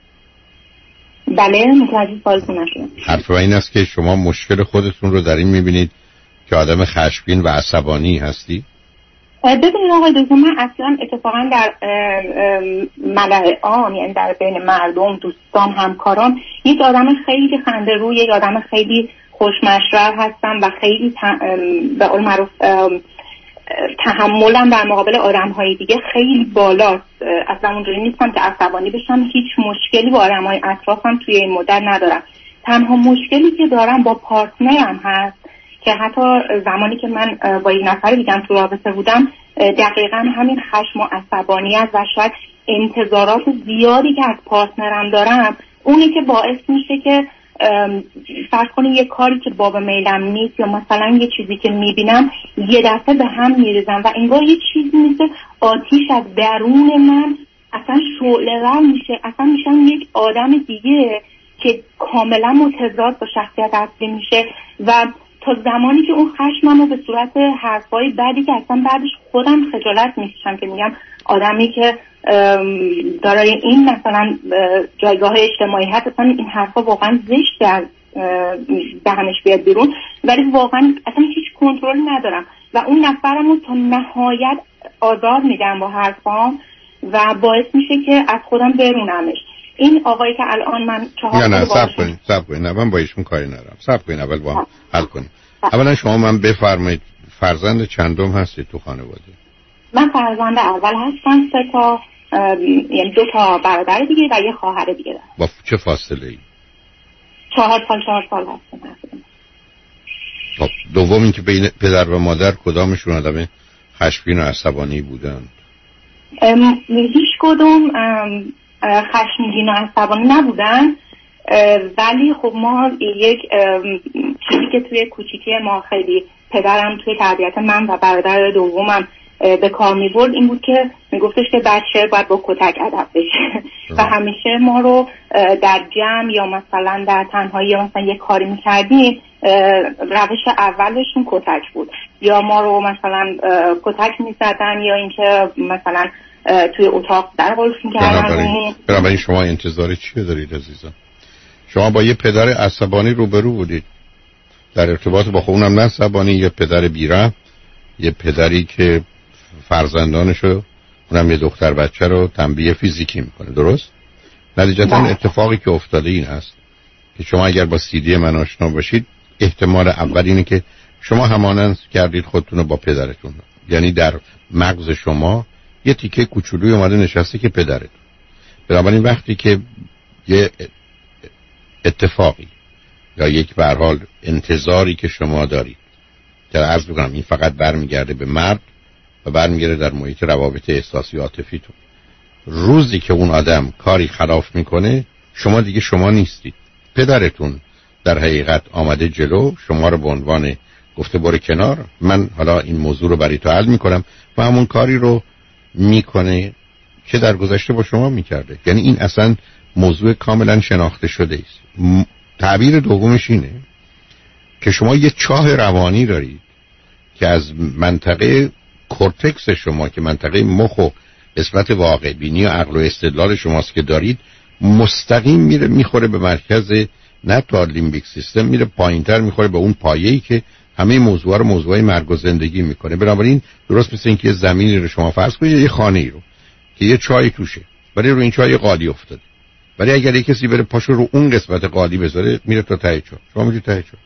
بله متوجه سوالتون نشدم. حرف این است که شما مشکل خودتون رو در این میبینید که آدم خشمگین و عصبانی هستی؟ ببینید آقای دکتر، من اصلا اتفاقا در ملأ عام، یعنی در بین مردم، دوستان، همکاران، یک آدم خیلی خنده روی، یک آدم خیلی خوشمشرب هستم و خیلی به قول معروف تحملم در مقابل آدم‌های دیگه خیلی بالاست. اصلا اونجوری نیستم که عصبانی بشم. هیچ مشکلی با آدم‌های اطرافم توی این مدت ندارم. تنها مشکلی که دارم با پارتنرم هست که حتی زمانی که من با یک نفر دیگه تو رابطه بودم دقیقاً همین خشم و عصبانیت و شاید انتظارات زیادی که از پارتنرم دارم اونی که باعث میشه که فرض کنید یه کاری که باب میلم نیست یا مثلا یه چیزی که میبینم یه دفعه به هم میریزم و انگار یه چیزی مثل آتیش از درون من اصلا شعله‌ور میشه، اصلا میشم یک آدم دیگه که کاملا متضاد با شخصیت اصلی میشه و تا زمانی که اون خشمم رو به صورت حرفای بعدی که اصلا بعدش خودم خجالت میکشم که میگم آدمی که دارای این مثلا جایگاه اجتماعی هست اصلا این حرفا واقعا زشته از دهنش بیاد بیرون، ولی واقعا اصلا هیچ کنترلی ندارم و اون نفرم رو تا نهایت آزار میدم با حرفام و باعث میشه که از خودم برونمش. این آقایی که الان من چهار نه نه صبر کنید صبر کنید نه من با ایشون کاری ندارم. صبر کنید اول با هم حل کنیم. اولا شما من بفرمایید فرزند چندم هستید تو خانواده؟ من فرزند اول هستم، سه تا یعنی دو تا برادر دیگه و یه خواهر دیگه دارم. با چه فاصله ای؟ چهار سال چهار سال هستم. خب دوم این که بین پدر و مادر کدامشون آدم خشمگین و عصبانی بودن؟ هیچ کدوم خشمگین و عصبانی نبودن، ولی خب ما یک چیزی که توی کوچیکی ما خیلی پدرم توی تربیت من و برادر دومم به کار می‌برد این بود که میگفتش که بچه باید با کتک ادب بشه و همیشه ما رو در جمع یا مثلا در تنهایی یا مثلا یه کاری می‌کردیم روش اولشون کتک بود، یا ما رو مثلا کتک می‌زدن یا اینکه مثلا توی اتاق در قلف می‌کردن. بنابراین شما انتظار چیه دارید عزیزم؟ شما با یه پدر عصبانی روبرو بودید، در ارتباط با خودم نه عصبانی، یه پدر بی‌رحم، یه پدری که فرزندانشو، اونم یه دختر بچه رو تنبیه فیزیکی میکنه، درست؟ نتیجتا اتفاقی که افتاده این هست که شما اگر با سیدی من آشنا باشید، احتمال اول اینه که شما همانند کردید خودتون رو با پدرتون، یعنی در مغز شما یه تیکه کوچولوی اومده نشسته که پدرتون. بنابراین وقتی که یه اتفاقی یا یک به هر حال انتظاری که شما دارید، در عرض بکنم این فقط برمیگرده به مرد و برمیگرده در محیط روابط احساسی عاطفیتون، روزی که اون آدم کاری خلاف میکنه شما دیگه شما نیستید. پدرتون در حقیقت آمده جلو، شما رو به عنوان گفته برو کنار، من حالا این موضوع رو برای تو حل میکنم و همون کاری رو میکنه که در گذشته با شما میکرده. یعنی این اصلا موضوع کاملا شناخته شده است. م... تعبیر دومش اینه که شما یه چاه روانی دارید که از منطقه کورتکس شما که منطقه مخ و قسمت واقع بینی و عقل و استدلال شماست که دارید، مستقیم میره میخوره به مرکز نه تا لیمبیک سیستم، میره پایینتر میخوره به اون پایه‌ای که همه موضوعا رو موضوعی مرگ و زندگی میکنه. بنابراین درست مثل اینکه زمینی رو شما فرض کنید یه خانه‌ای رو که یه چای توشه، ولی رو این چای قالی افتاده، ولی اگر یک کسی بره پاشو رو اون قسمت قالی بذاره میره تا ته چاه، شما میرید ته چاه.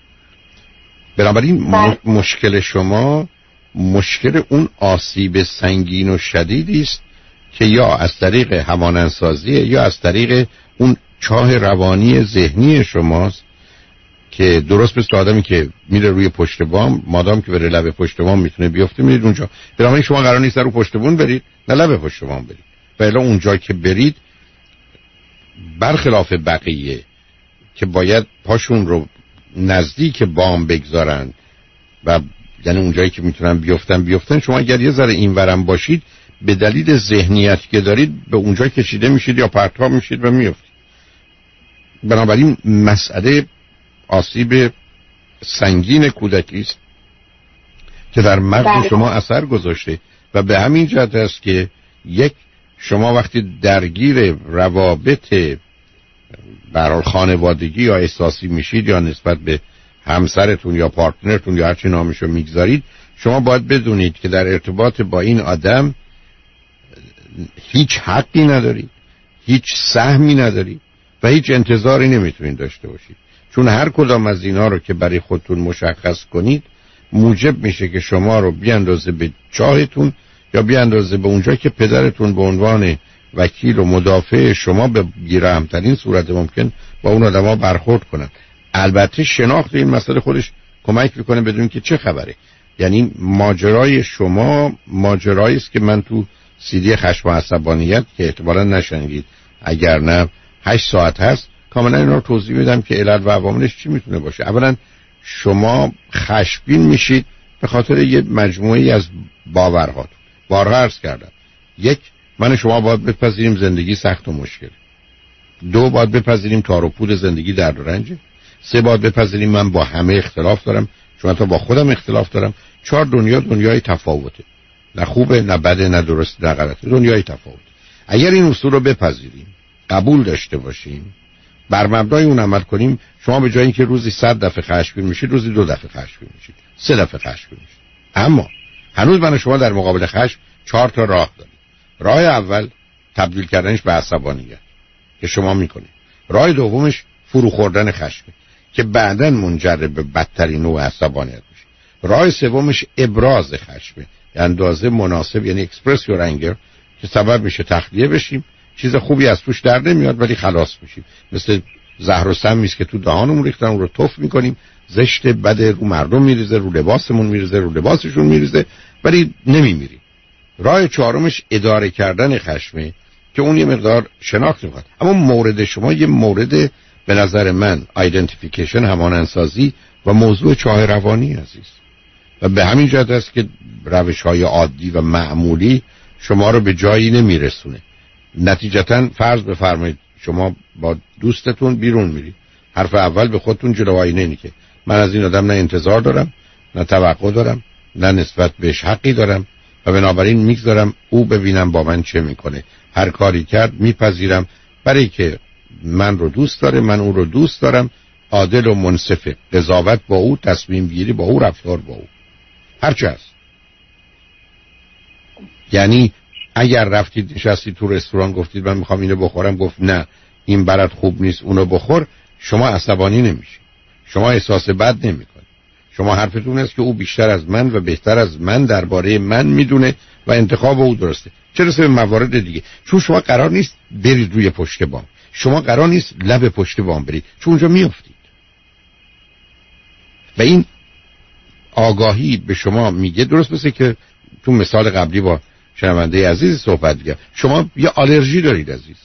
بنابراین م- مشکل شما مشکل اون آسیب سنگین و شدیدی است که یا از طریق همانندسازی یا از طریق اون چاه روانی ذهنی شماست که درست مثل آدمی که میره روی پشت بام، مادام که بره لب پشت بام میتونه بیفته میرید اونجا. بنابراین شما قرار نیست رو پشت بام برید نه لب پشت بام برید، ولی اونجا که برید برخلاف بقیه که باید پاشون رو نزدیک بام بگذارن و یعنی اونجایی که میتونن بیفتن بیفتن، شما اگر یه ذره اینورم باشید به دلیل ذهنیتی که دارید به اونجا کشیده میشید یا پرتاب میشید و میفتید. بنابراین مسئله آسیب سنگین کودکی است که در مغز شما اثر گذاشته و به همین جهت است که یک شما وقتی درگیر روابط برای خانوادگی یا احساسی میشید یا نسبت به همسرتون یا پارتنرتون یا هرچی نامشو میگذارید، شما باید بدونید که در ارتباط با این آدم هیچ حقی ندارید، هیچ سهمی ندارید و هیچ انتظاری نمیتونید داشته باشید، چون هر کدام از اینا رو که برای خودتون مشخص کنید موجب میشه که شما رو بیاندازه به چاهتون یا بیاندازه به اونجا که پدرتون به عنوان وکیل و مدافع شما به بی‌رحم‌ترین صورت ممکن با اون آدما برخورد کنن. البته شناخت این مسئله خودش کمک میکنه بدون که چه خبره. یعنی ماجرای شما ماجرایی است که من تو سیدی خشم و عصبانیت که احتمالاً نشنگید، اگر نه هشت ساعت هست، کاملا اینا رو توضیح میدم که علت و عواملش چی میتونه باشه. اولا شما خشمگین میشید به خاطر یه مجموعه‌ای از باورها. بارها عرض کردم، یک، من شما باید بپذیریم زندگی سخت و مشکل. دو، باید بپذیریم تار و پود زندگی درد و رنجه. سه، باید بپذیریم من با همه اختلاف دارم، چون حتی با خودم اختلاف دارم. چهار، دنیا دنیای تفاوته، نه خوبه نه بده نه درست نه غلطه، دنیای تفاوت. اگر این اصول رو بپذیریم، قبول داشته باشیم، بر مبنای اون عمل کنیم، شما به جای اینکه روزی صد دفعه خشمگین میشید، روزی دو دفعه خشمگین میشید، سه دفعه خشمگین میشید. اما هنوز من شما در مقابل خشم چهار تا راه داریم. راه اول تبدیل کردنش به عصبانیت که شما میکنید. راه دومش فرو خوردن خشم که بعداً منجر به بدترین نوع عصبانیت میشه. راه سومش ابراز خشم، اندازه مناسب، یعنی اکسپرس یور انگر، که سبب میشه تخلیه بشیم، چیز خوبی از توش در نمیاد ولی خلاص میشیم. مثل زهر و سمی است که تو دهانمون ریختن، اون رو تف میکنیم، زشت بد رو مردم میریزه، رو لباسمون میریزه، رو لباسشون میریزه، ولی نمیمیریم. راه چهارمش اداره کردن خشمه که اون یه مقدار شناخت میخواد. اما مورد شما یه مورد به نظر من آیدنتیفیکیشن، همانندسازی و موضوع چاه روانی عزیز، و به همین جهت است که روش‌های عادی و معمولی شما رو به جایی نمیرسونه. نتیجتاً فرض بفرمایید شما با دوستتون بیرون میرید، حرف اول به خودتون جلو آینه اینه که من از این آدم نه انتظار دارم، نه توقع دارم، نه نسبت بهش حقی دارم، و بنابراین میگذارم او ببینم با من چه میکنه. هر کاری کرد میپذیرم، برای که من رو دوست داره، من او رو دوست دارم، عادل و منصفه، قضاوت با او، تصمیم گیری با او، رفتار با او، هرچه هست. یعنی اگر رفتید نشستید تو رستوران گفتید من میخوام اینو بخورم، گفت نه این برات خوب نیست اونو بخور، شما عصبانی نمیشید، شما احساس بد نمیکنید، شما حرفتون است که او بیشتر از من و بهتر از من درباره من میدونه و انتخاب او درسته. چرا به موارد دیگه، چون شما قرار نیست برید روی پشت بام، شما قرار نیست لب پشت بام برید، چون اونجا میافتید. و این آگاهی به شما میگه، درست مثل که تو مثال قبلی با شنونده عزیز صحبت کرد، شما یه آلرژی دارید عزیز،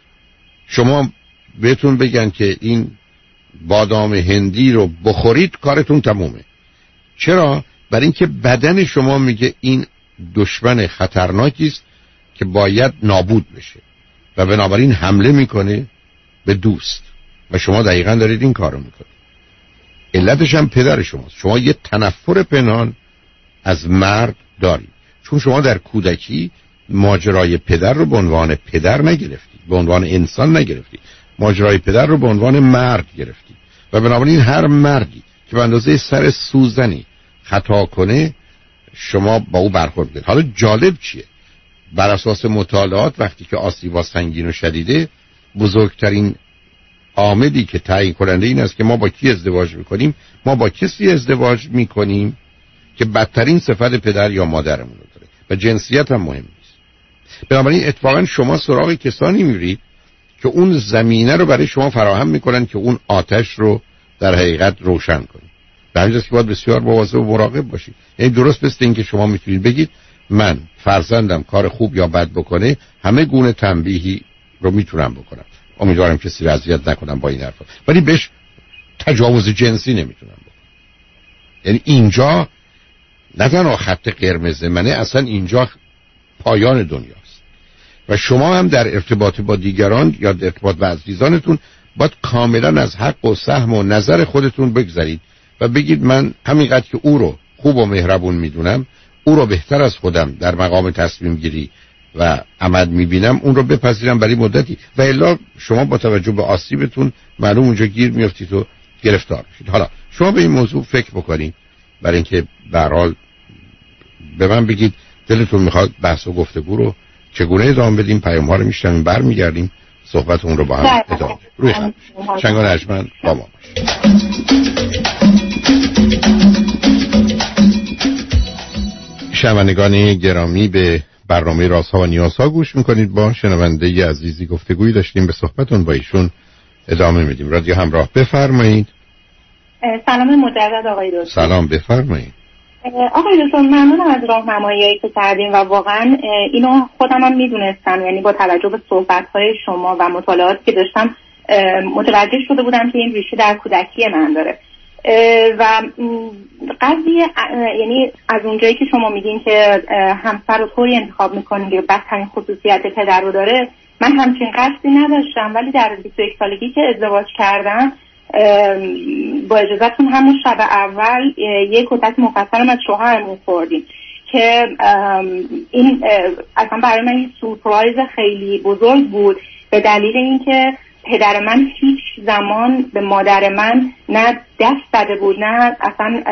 شما بهتون بگن که این بادام هندی رو بخورید کارتون تمومه. چرا؟ برای اینکه بدن شما میگه این دشمن خطرناکی است که باید نابود بشه و بنابراین حمله میکنه به دوست و شما دقیقاً دارید این کارو میکنید. علتش هم پدر شماست. شما یه تنفر پنهان از مرد دارید، چون شما در کودکی ماجرای پدر رو به عنوان پدر نگرفتید، به عنوان انسان نگرفتید، ماجرای پدر رو به عنوان مرد گرفتید و بنابراین هر مردی که به اندازه سر سوزنی خطا کنه شما با او برخورد کنید. حالا جالب چیه؟ بر اساس مطالعات وقتی که آسیب‌ها سنگین و شدیده، بزرگترین عاملی که تعیین کننده این است که ما با کی ازدواج میکنیم. ما با کسی ازدواج میکنیم که بدترین صفت پدر یا مادرمون رو داره و جنسیت هم مهم نیست. بنابراین اتفاقا شما سراغ کسانی میرید که اون زمینه رو برای شما فراهم میکنن که اون آتش رو در حقیقت روشن کنید. به همین جاست که باید بسیار مواظب و مراقب باشید. یعنی درست مثل این که شما میتونید بگید من فرزندم کار خوب یا بد بکنه همه گونه تنبیهی رو میتونم بکنم، امیدوارم کسی رو اذیت نکنم با این حرفا، ولی بهش تجاوز جنسی نمیتونم بکنم. یعنی اینجا نه تنها خط قرمز منه، اصلا اینجا پایان دنیاست. و شما هم در ارتباط با دیگران یا در ارتباط با عزیزانتون باید کاملا از حق و سهم و نظر خودتون بگذارید و بگید من همینقدر که او رو خوب و مهربون میدونم، او رو بهتر از خودم در مقام تصمیم گیری و عمل میبینم، اون رو بپذیرم برای مدتی، و الا شما با توجه به آسیبتون معلوم اونجا گیر میافتید و گرفتار میشید. حالا شما به این موضوع فکر بکنید، برای اینکه به هر حال به من بگید دلتون میخواد بحث و گفتگو رو چگونه ادامه بدیم. پیام ها رو میشنویم، برمیگردیم صحبت اون رو با هم ادامه بدیم. روی خط شنگان ارجمند با ما باشید. شنوندگان گرامی، به برنامه رازها و نیازها گوش میکنید. با شنونده عزیزی گفتگویی داشتیم، به صحبتون با ایشون ادامه میدیم. رادیو همراه، بفرمایید. سلام مجدد آقای دکتر. سلام، بفرمایید. آقای دکتر ممنون از راهنمایی که کردیم و واقعا اینو خودم هم میدونستم، یعنی با توجه به صحبت‌های شما و مطالعاتی که داشتم متوجه شده بودم که این ریشه در کودکی من داره و قضیه یعنی از اونجایی که شما میگین که همسر رو طوری انتخاب میکنین که بدترین خصوصیت پدر رو داره، من همچین قصدی نداشتم، ولی در بیست و یک سالگی که ازدواج کردم با اجازهتون همون شب اول یک کتک مفصلم از شوهرمون خوردیم که این اصلا برای من یک سورپرایز خیلی بزرگ بود، به دلیل اینکه پدر من هیچ زمان به مادر من نه دست زده بود نه اصلا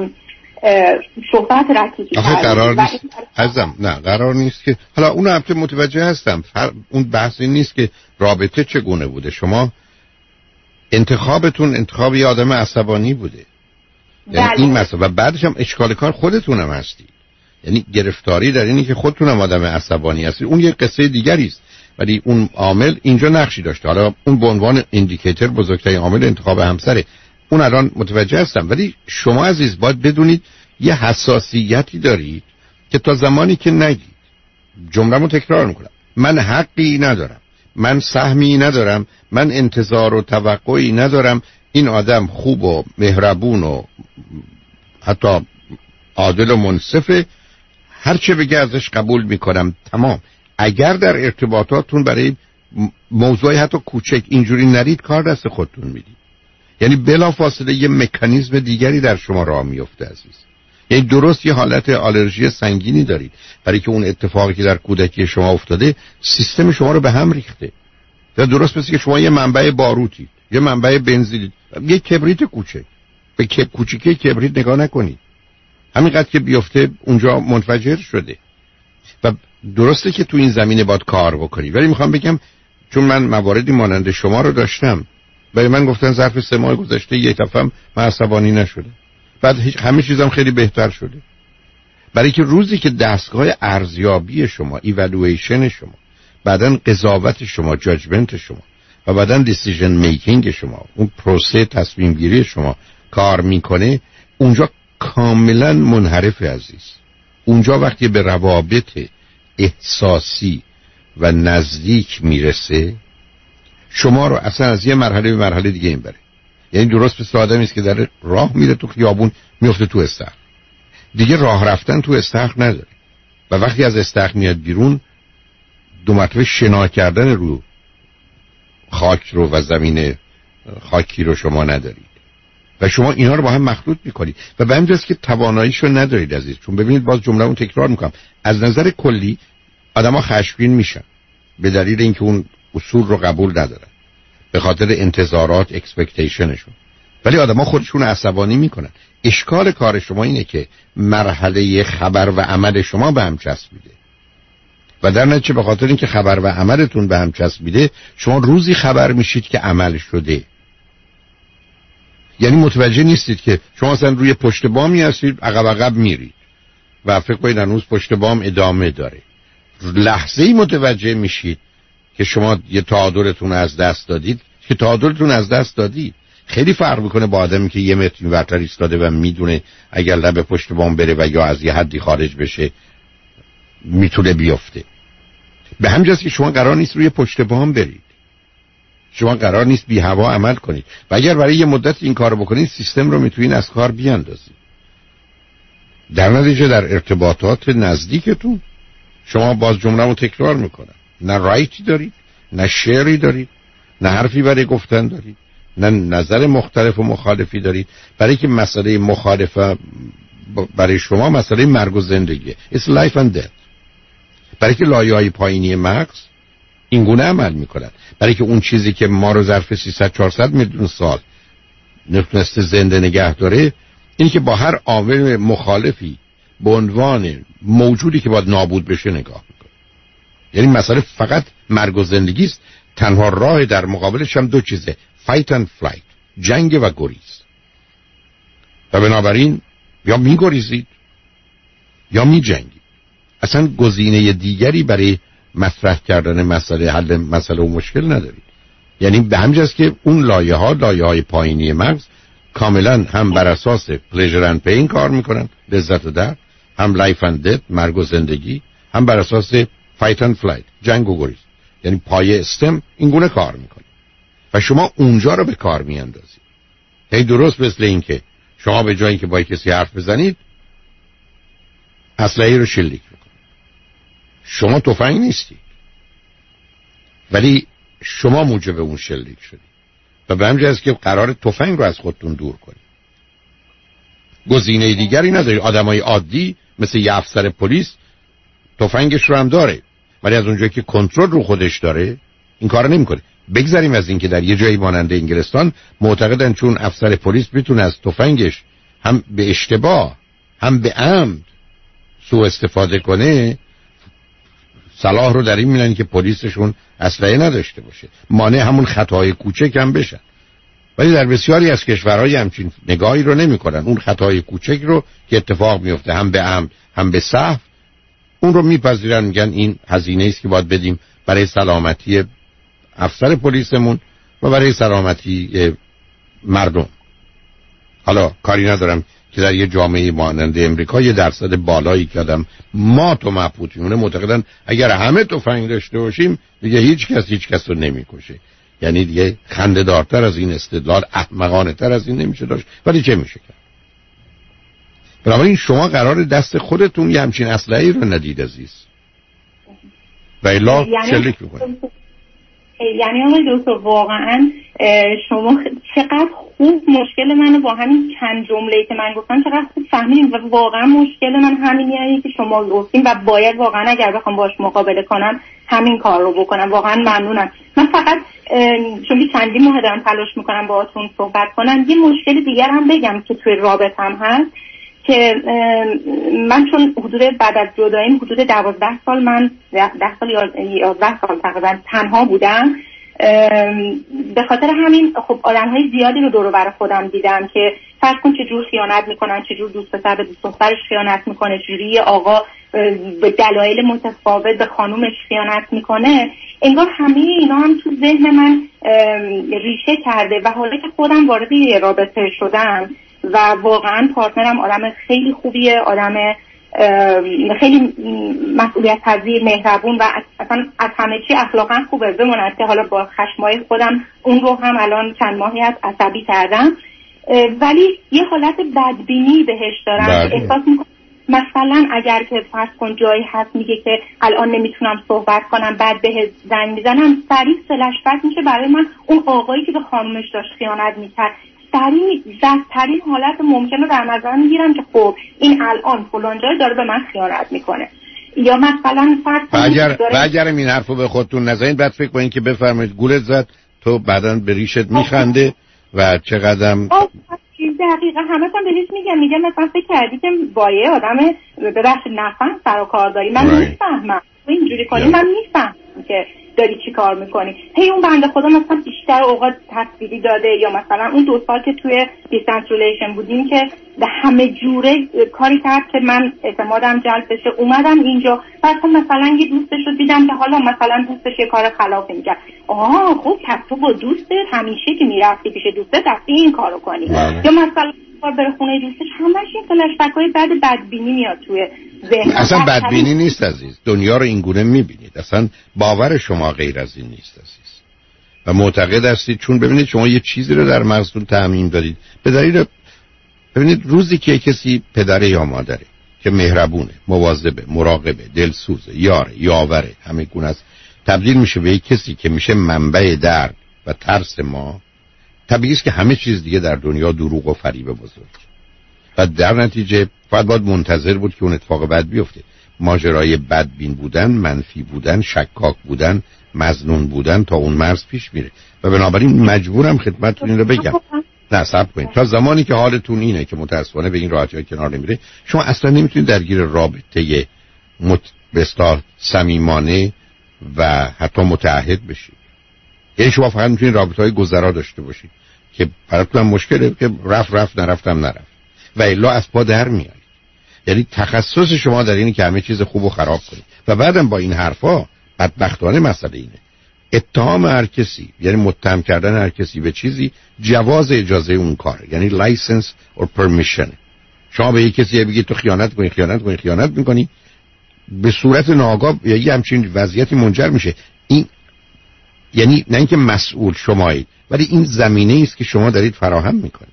صحبت رکیکی کرد. آخه قرار نیست عزیزم، نه قرار نیست که حالا اون هم که متوجه هستم، اون بحث این نیست که رابطه چگونه بوده. شما انتخابتون انتخاب یه آدم عصبانی بوده، یعنی این مسئله، و بعدش هم اشکال کار خودتون هم هستی، یعنی گرفتاری در اینی که خودتون هم آدم عصبانی هستی. اون یه قصه دیگری است، ولی اون عامل اینجا نقشی داشته. حالا اون به عنوان ایندیکیتور بزرگترین عامل انتخاب همسره، اون الان متوجه هستم، ولی شما عزیز باید بدونید یه حساسیتی دارید که تا زمانی که نگید، جمله‌مو تکرار میکنم، من حقی ندارم، من سهمی ندارم، من انتظار و توقعی ندارم، این آدم خوب و مهربون و حتی عادل و منصفه، هر چه بگه ازش قبول میکنم، تمام. اگر در ارتباطاتون برای موضوعی حتی کوچک اینجوری نرید، کار دست خودتون میدید. یعنی بلا فاصله یه مکانیزم دیگری در شما راه میفته عزیز. یعنی درست یه حالت آلرژی سنگینی دارید برای که اون اتفاقی که در کودکی شما افتاده سیستم شما رو به هم ریخته. و درست مثل که شما یه منبع باروتید، یه منبع بنزین، یه کبریت کوچک، به کب کوچیکه کبریت نگاه نکنید، همینقدر که بیفته اونجا منفجر شده. و درسته که تو این زمینه باید کار بکنی، ولی میخوام بگم چون من مواردی مانند شما رو داشتم، برای من گفتن ظرف سه ماه گذشته یک دفعه من عصبانی نشده، بعد همه چیزم خیلی بهتر شده. برای که روزی که دستگاه ارزیابی شما، ایوالویشن شما، بعدن قضاوت شما، جاجمنت شما و بعدن دیسیژن میکینگ شما، اون پروسه تصمیم گیری شما کار میکنه، اونجا کاملا منحرف عزیز. اونجا وقتی به روابط احساسی و نزدیک میرسه شما رو اصلا از یه مرحله به مرحله دیگه این بره. یعنی درست مثل آدمی است که در راه میره تو خیابون میفته تو استخر، دیگه راه رفتن تو استخر نداره و وقتی از استخر میاد بیرون دو مرتبه شنا کردن رو خاک رو و زمین خاکی رو شما ندارید و شما اینا رو با هم مخلوط میکنید و به همین جاست که تواناییشو ندارید عزیز. چون ببینید باز جمله‌مو تکرار میکنم، از نظر کلی آدما خشمگین میشن به دلیل اینکه اون اصول رو قبول ندارن، به خاطر انتظارات اکسپکتیشنشون، ولی آدما خودشون عصبانی میکنن. اشکال کار شما اینه که مرحله خبر و عمل شما به هم چسبیده و در نتیجه به خاطر اینکه خبر و عملتون به هم چسبیده شما روزی خبر میشید که عمل شده. یعنی متوجه نیستید که شما اصلا روی پشت بامی هستید، عقب عقب میرید و فکر کنید هنوز پشت بام ادامه داره. لحظه‌ای متوجه میشید که شما یه تعادلتون از دست دادید که تعادلتون از دست دادید. خیلی فرق میکنه با آدمی که یه متر اینورتر ایستاده و میدونه اگر لب پشت بام بره و یا از یه حدی خارج بشه میتونه بیفته. به همجاست که شما قرار نیست روی پشت بام برید، شما قرار نیست بی هوا عمل کنید و اگر برای یه مدت این کار بکنید سیستم رو میتونید از کار بیاندازید. در نتیجه در ارتباطات نزدیکتون شما باز جمله رو تکرار میکنن، نه رایتی دارید، نه شعری دارید، نه حرفی برای گفتن دارید، نه نظر مختلف و مخالفی دارید. برای که مسئله مخالفه برای شما مسئله مرگ و زندگیه. It's life and death. برای که لایه‌های پایینی مغز این گونه عمل میکنن. برای که اون چیزی که ما رو ظرف سیصد چهارصد میلیون سال نتونسته زنده نگه داره اینی که با هر عامل مخالفی به عنوان موجودی که باید نابود بشه نگاه میکنه. یعنی مسئله فقط مرگ و زندگی است. تنها راه در مقابلش هم دو چیزه، fight and flight، جنگ و گریز. و بنابراین یا میگریزید یا میجنگید. اصلا گزینه دیگری برای مطرح کردن مسئله، حل مسئله و مشکل ندارید. یعنی به همجاست که اون لایه ها لایه های پایینی مغز کاملا هم بر اساس pleasure and pain کار میکنن، لذت و درد، هم life and death، مرگ و زندگی، هم بر اساس fight and flight، جنگ و گریز. یعنی پایه استم این گونه کار میکنه و شما اونجا رو به کار میاندازید. هی درست مثل این که شما به جایی که با کسی حرف بزنید اسلحه رو شلیک میکنید. شما تفنگ نیستید ولی شما موجب اون شلیک شدید و به همین جهت که قرار تفنگ رو از خودتون دور کنید. گزینه دیگری ندارید. آدمای عادی مثل یه افسر پلیس تفنگش رو هم داره ولی از اونجایی که کنترل رو خودش داره این کارو نمیکنه. بگذاریم از این که در یه جایی مانند انگلستان معتقدن چون افسر پلیس میتونه از تفنگش هم به اشتباه هم به عمد سوء استفاده کنه، صلاح رو در این میلن که پلیسشون اسلحه نداشته باشه، مانع همون خطای کوچک هم بشن. ولی در بسیاری از کشورهای همچین نگاهی رو نمیکنن. اون خطای کوچک رو که اتفاق میفته هم به عمد هم به سهو اون رو میپذیرن، میگن این هزینه است که باید بدیم برای سلامتی افسر پلیسمون و برای سلامتی مردم. حالا کاری ندارم که در یه جامعه مانند امریکا یه درصد بالایی که آدم مات و مبهوت میمونه معتقدن اگر همه تفنگ داشته باشیم دیگه هیچ کس هیچ کس رو نمیکشه. یعنی دیگه خنده‌دارتر از این استدلال، احمقانه تر از این نمیشه داشت. ولی چه میشه کرد؟ بنابراین شما قرار دست خودتون یه همچین اسلحه‌ای رو ندید عزیز و الا شلیک میکنید. یعنی آقای دکتر واقعا شما چقدر خوب مشکل منو با همین چند جمله‌ای که من گفتم چقدر خوب فهمیدین و واقعا مشکل من همینیه که شما گفتین و باید واقعا اگر بخوام باش مقابله کنم همین کار رو بکنم. واقعا ممنونم. من فقط چون چندی ماه دارم تلاش میکنم باهاتون صحبت کنم یه مشکل دیگر هم بگم که توی رابطم هست که من چون حدود بعد از جداییم حدود دوازده سال من ده سال یا یازده سال تقریبا تنها بودم. به خاطر همین خب آدم‌های زیادی رو دور و بر خودم دیدم که فرض کن چجور خیانت میکنن، چجور دوست پسر به دوست دخترش خیانت میکنه، چجوری آقا به دلایل متفاوت به خانومش خیانت میکنه. انگار همه اینا هم تو ذهن من ریشه کرده و حالا که خودم وارد یه رابطه شدم و واقعا پارتنرم آدم خیلی خوبیه، آدم خیلی مسئولیت پذیر، مهربون و اصلا از همه چی اخلاقا خوبه. بماند که حالا با خشمای خودم اون رو هم الان چند ماهی از عصبی کردم، ولی یه حالت بدبینی بهش دارم. احساس میکنم مثلا اگر که فرض کن جایی هست میگه که الان نمیتونم صحبت کنم، بعد به زنگ میزنم، سریع فلش بک میشه برای من اون آقایی که به خانومش داشت خیانت میکرد. سریع زدترین حالت ممکن رو در نظر میگیرم که خب این الان فلان جای داره به من خیانت میکنه. یا مثلا فرض کنید اگر این حرفو به خودتون نزنید بعد فکر کنید که بفرمایید گولت زد تو بعداً به ریشت میخنده و چقدرم دقیقا همه هم بهش میگم میگم مثلا فکر کردی که با یه آدم ببخشید نفهم سر و کار داری. من right. میفهمم تو اینجوری کنی yeah. من میفهمم که داری چی کار میکنی. هی اون بنده خدا مثلا بیشتر اوقات تصویری داده یا مثلا اون دو سال که توی دیستنس ریلیشن بودیم که به همه جوره کاری کرد که من اعتمادم جلب بشه. اومدم اینجا بعد مثلا یه دوستش رو دیدم که حالا مثلا دوستش یه کار خلافی میکرد. آها خب پس تو با دوستت همیشه که میرفتی پیش دوستت رفتی این کارو کنی yeah. یا مثلا بره خونه دوستش همش این فلش بک‌های بعد بدبینی میاد توی ذهن. اصلا بدبینی نیست عزیز، دنیا رو این گونه میبینید. اصلا باور شما غیر از این نیست عزیز و معتقد هستید چون ببینید شما یه چیزی رو در مغزتون تعمیم دادید به دلیل ببینید روزی که کسی پدره یا مادره که مهربونه، مواظبه، مراقبه، دلسوزه، یاره، یاوره، همه گونه است، تبدیل میشه به یک کسی که میشه منبع درد و ترس ما. طبیعی است که همه چیز دیگه در دنیا دروغ و فریب بزرگ و در نتیجه فقط باید منتظر بود که اون اتفاق بد بیفته. ماجرای بدبین بودن، منفی بودن، شکاک بودن، مظنون بودن تا اون مرز پیش میره و بنابراین مجبورم خدمتتون این رو بگم نه صبر کنید تا زمانی که حالتون اینه که متاسفانه به این راحتی کنار نمیره شما اصلا نمیتونید درگیر رابطه متبستار صمیمانه و حتی متعهد بشید. یعنی شما فقط میتونید رابطه‌های گذرا داشته باشید که براتون مشکله که رفت رفت نرفتم نرفت و الا از پا در میاد. یعنی تخصص شما در اینه که همه چیز خوب و خراب کنید و بعدم با این حرفا بدبختانه مسئله اینه اتهام هر کسی، یعنی متهم کردن هر کسی به چیزی جواز اجازه اون کاره، یعنی license or permission. شما به یک کسی بگید تو خیانت کنی خیانت کنی خیانت میکنی به صورت ناآگاه یا یه همچین وضعیتی منجر میشه. این یعنی نه اینکه مسئول شمایید ولی این زمینه است که شما دارید فراهم میکنید.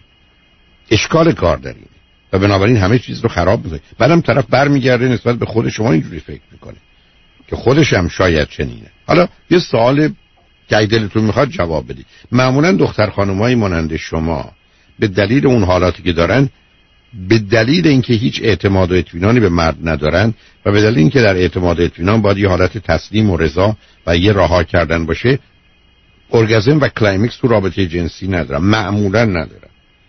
اشکال کار در اینه و بنابراین همه چیز رو خراب میکنه. بعدم طرف برمیگرده نسبت به خود شما اینجوری فکر میکنه که خودش هم شاید چنینه. حالا یه سوال که اگه دلتون میخواد جواب بدید. معمولا دختر خانمایی مانند شما به دلیل اون حالاتی که دارن، به دلیل اینکه هیچ اعتماد و اطمینانی به مرد ندارن و به دلیل اینکه در اعتماد و اطمینان باید یه حالت تسلیم و رضا و یه رها کردن باشه، ارگازم و کلایمکس تو رابطه جنسی ندارن، معمولا ندارن.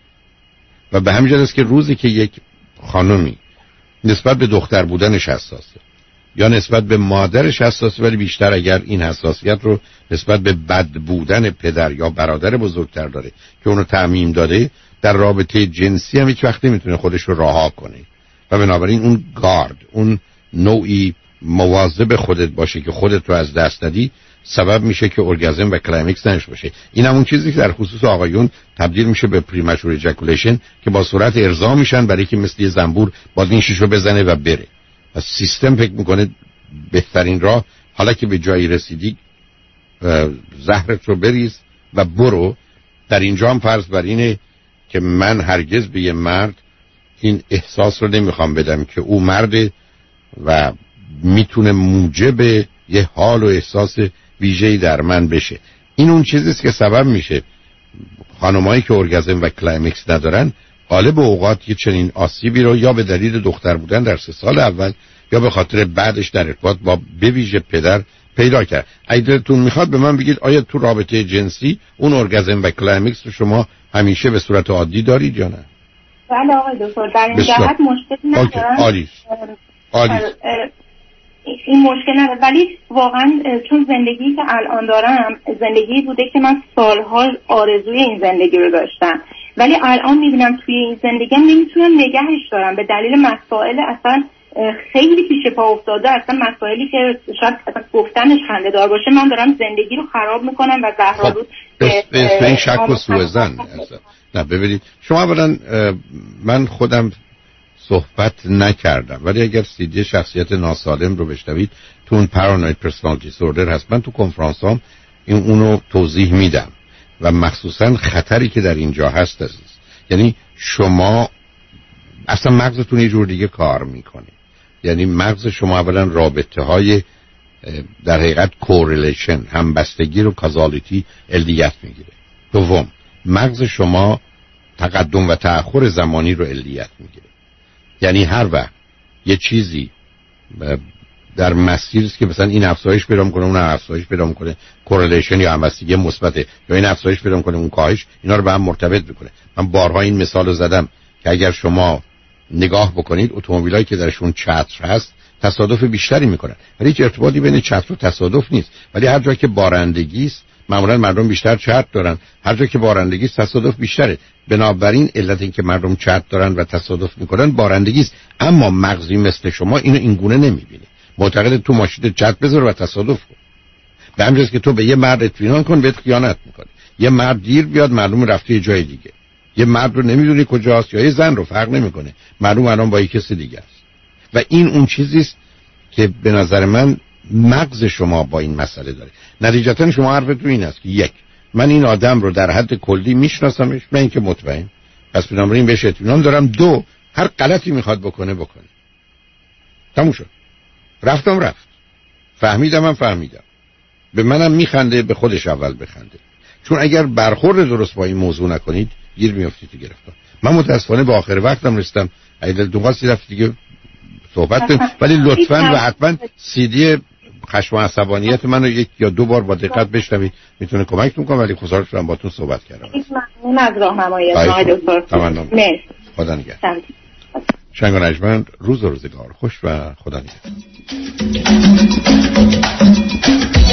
و به همین جهت است که روزی که یک خانمی نسبت به دختر بودنش حساسه یا نسبت به مادرش حساسه، ولی بیشتر اگر این حساسیت رو نسبت به بد بودن پدر یا برادر بزرگتر داره که اونو تعمیم داده، در رابطه جنسی هم هیچ وقت نمیتونه خودش رو رها کنه و بنابراین اون گارد، اون نوعی مواظب خودت باشه که خودت رو از دست ندی، سبب میشه که ارگازم و کلایمکس نش باشه. این همون چیزی که در خصوص آقایون تبدیل میشه به پریمچور ایجاکولیشن که با صورت ارضا میشن برای که مثل یه زنبور باز نیششو بزنه و بره. و سیستم فکر میکنه بهترین راه حالا که به جایی رسیدی زهرت رو بریز و برو. در اینجا هم فرض بر اینه که من هرگز به یه مرد این احساس رو نمیخوام بدم که او مرد و میتونه موجب یه حال و احساس ویژه‌ای در من بشه. این اون چیزیست که سبب میشه خانمایی که ارگازم و کلایمکس ندارن غالب اوقات یه چنین آسیبی رو یا به دلیل دختر بودن در سه سال اول یا به خاطر بعدش در ارتباط با به ویژه پدر پیدا کرد. اگه دلتون میخواد به من بگید آیا تو رابطه جنسی اون ارگازم و کلایمکس رو شما همیشه به صورت عادی دارید یا نه؟ بله آقای دکتر، در این جهت مشکلی ندارم. عالی عالی این مشکل نداره، ولی واقعا چون زندگی که الان دارم زندگی بوده که من سالها آرزوی این زندگی رو داشتم، ولی الان میبینم توی این زندگی نمیتونم نگهش دارم به دلیل مسائل اصلا خیلی پیش پا افتاده، اصلا مسائلی که شاید گفتنش خنده دار باشه. من دارم زندگی رو خراب میکنم و زهرآلود به این شک و سوءظن. نه ببینید شما اولا من خودم صحبت نکردم، ولی اگر سیدی شخصیت ناسالم رو بشنوید تو اون پارانوید پرسونالیتی دیسوردر هست، من تو کنفرانسام این اونو توضیح میدم و مخصوصا خطری که در اینجا هست عزیز. یعنی شما اصلا مغزتون یه جور دیگه کار میکنه. یعنی مغز شما اولا رابطه های در حقیقت کورلیشن، همبستگی رو کازالیتی علیت میگیره. دوم مغز شما تقدم و تأخر زمانی رو علیت میگیره. یعنی هر وقت یه چیزی در مسیری است که مثلا این افزایش پیدا میکنه اون افزایش پیدا میکنه، کورلیشن یا همبستگی مثبت، یا این افزایش پیدا میکنه اون کاهش، اینا رو به هم مرتبط میکنه. من بارها این مثال رو زدم که اگر شما نگاه بکنید اتومبیلایی که درشون چتر هست تصادف بیشتری میکنن، ولی هیچ ارتباطی بین چتر و تصادف نیست. ولی هر جا که بارندگی است معمولا مردم بیشتر چتر دارن، هر جا که بارندگی است تصادف بیشتره. بنابراین علت این که مردم چتر دارن و تصادف میکنن بارندگی است. اما مغزی مثل شما اینو اینگونه نمیبینه، معتقد تو ماشین چتر بذار و تصادف کن. به همین جاست که تو به یه مرد اطمینان کن بهت خیانت میکنه. یه مرد دیر بیاد معلوم رفته یه جای دیگه. یه مرد رو نمیدونی کجاست، یا یه زن رو فرق نمیکنه معلوم الان با یه کسی دیگه است. و این اون چیزی است که به نظر من مغز شما با این مسئله داره. نتیجتا شما حرفتون این است که یک، من این آدم رو در حد کلی میشناسمش، من اینکه مطمئن پس بنابراین بهش اطمینان دارم. دو، هر غلطی میخواد بکنه بکنه، تموم شد. رفتم رفت، فهمیدم من فهمیدم، به منم میخنده، به خودش اول بخنده. چون اگر برخورد درست با این موضوع نکنید گیر میافتید تو گرفتار. من متاسفانه به آخر وقتم رسیدم. اگه دو قاسی رفت دیگه صحبت کنیم، ولی لطفاً و حتما سیدی خشم و عصبانیت منو یک یا دو بار با دقت بشنوید، میتونه کمکتون کنه. ولی خوشحال شدم باهاتون صحبت کردم. ممنون از راهنماییتون دکتر. مرسی. خدا نگهدار. شنگ و نجمن، روز و روزگار خوش و خدا نگهدار.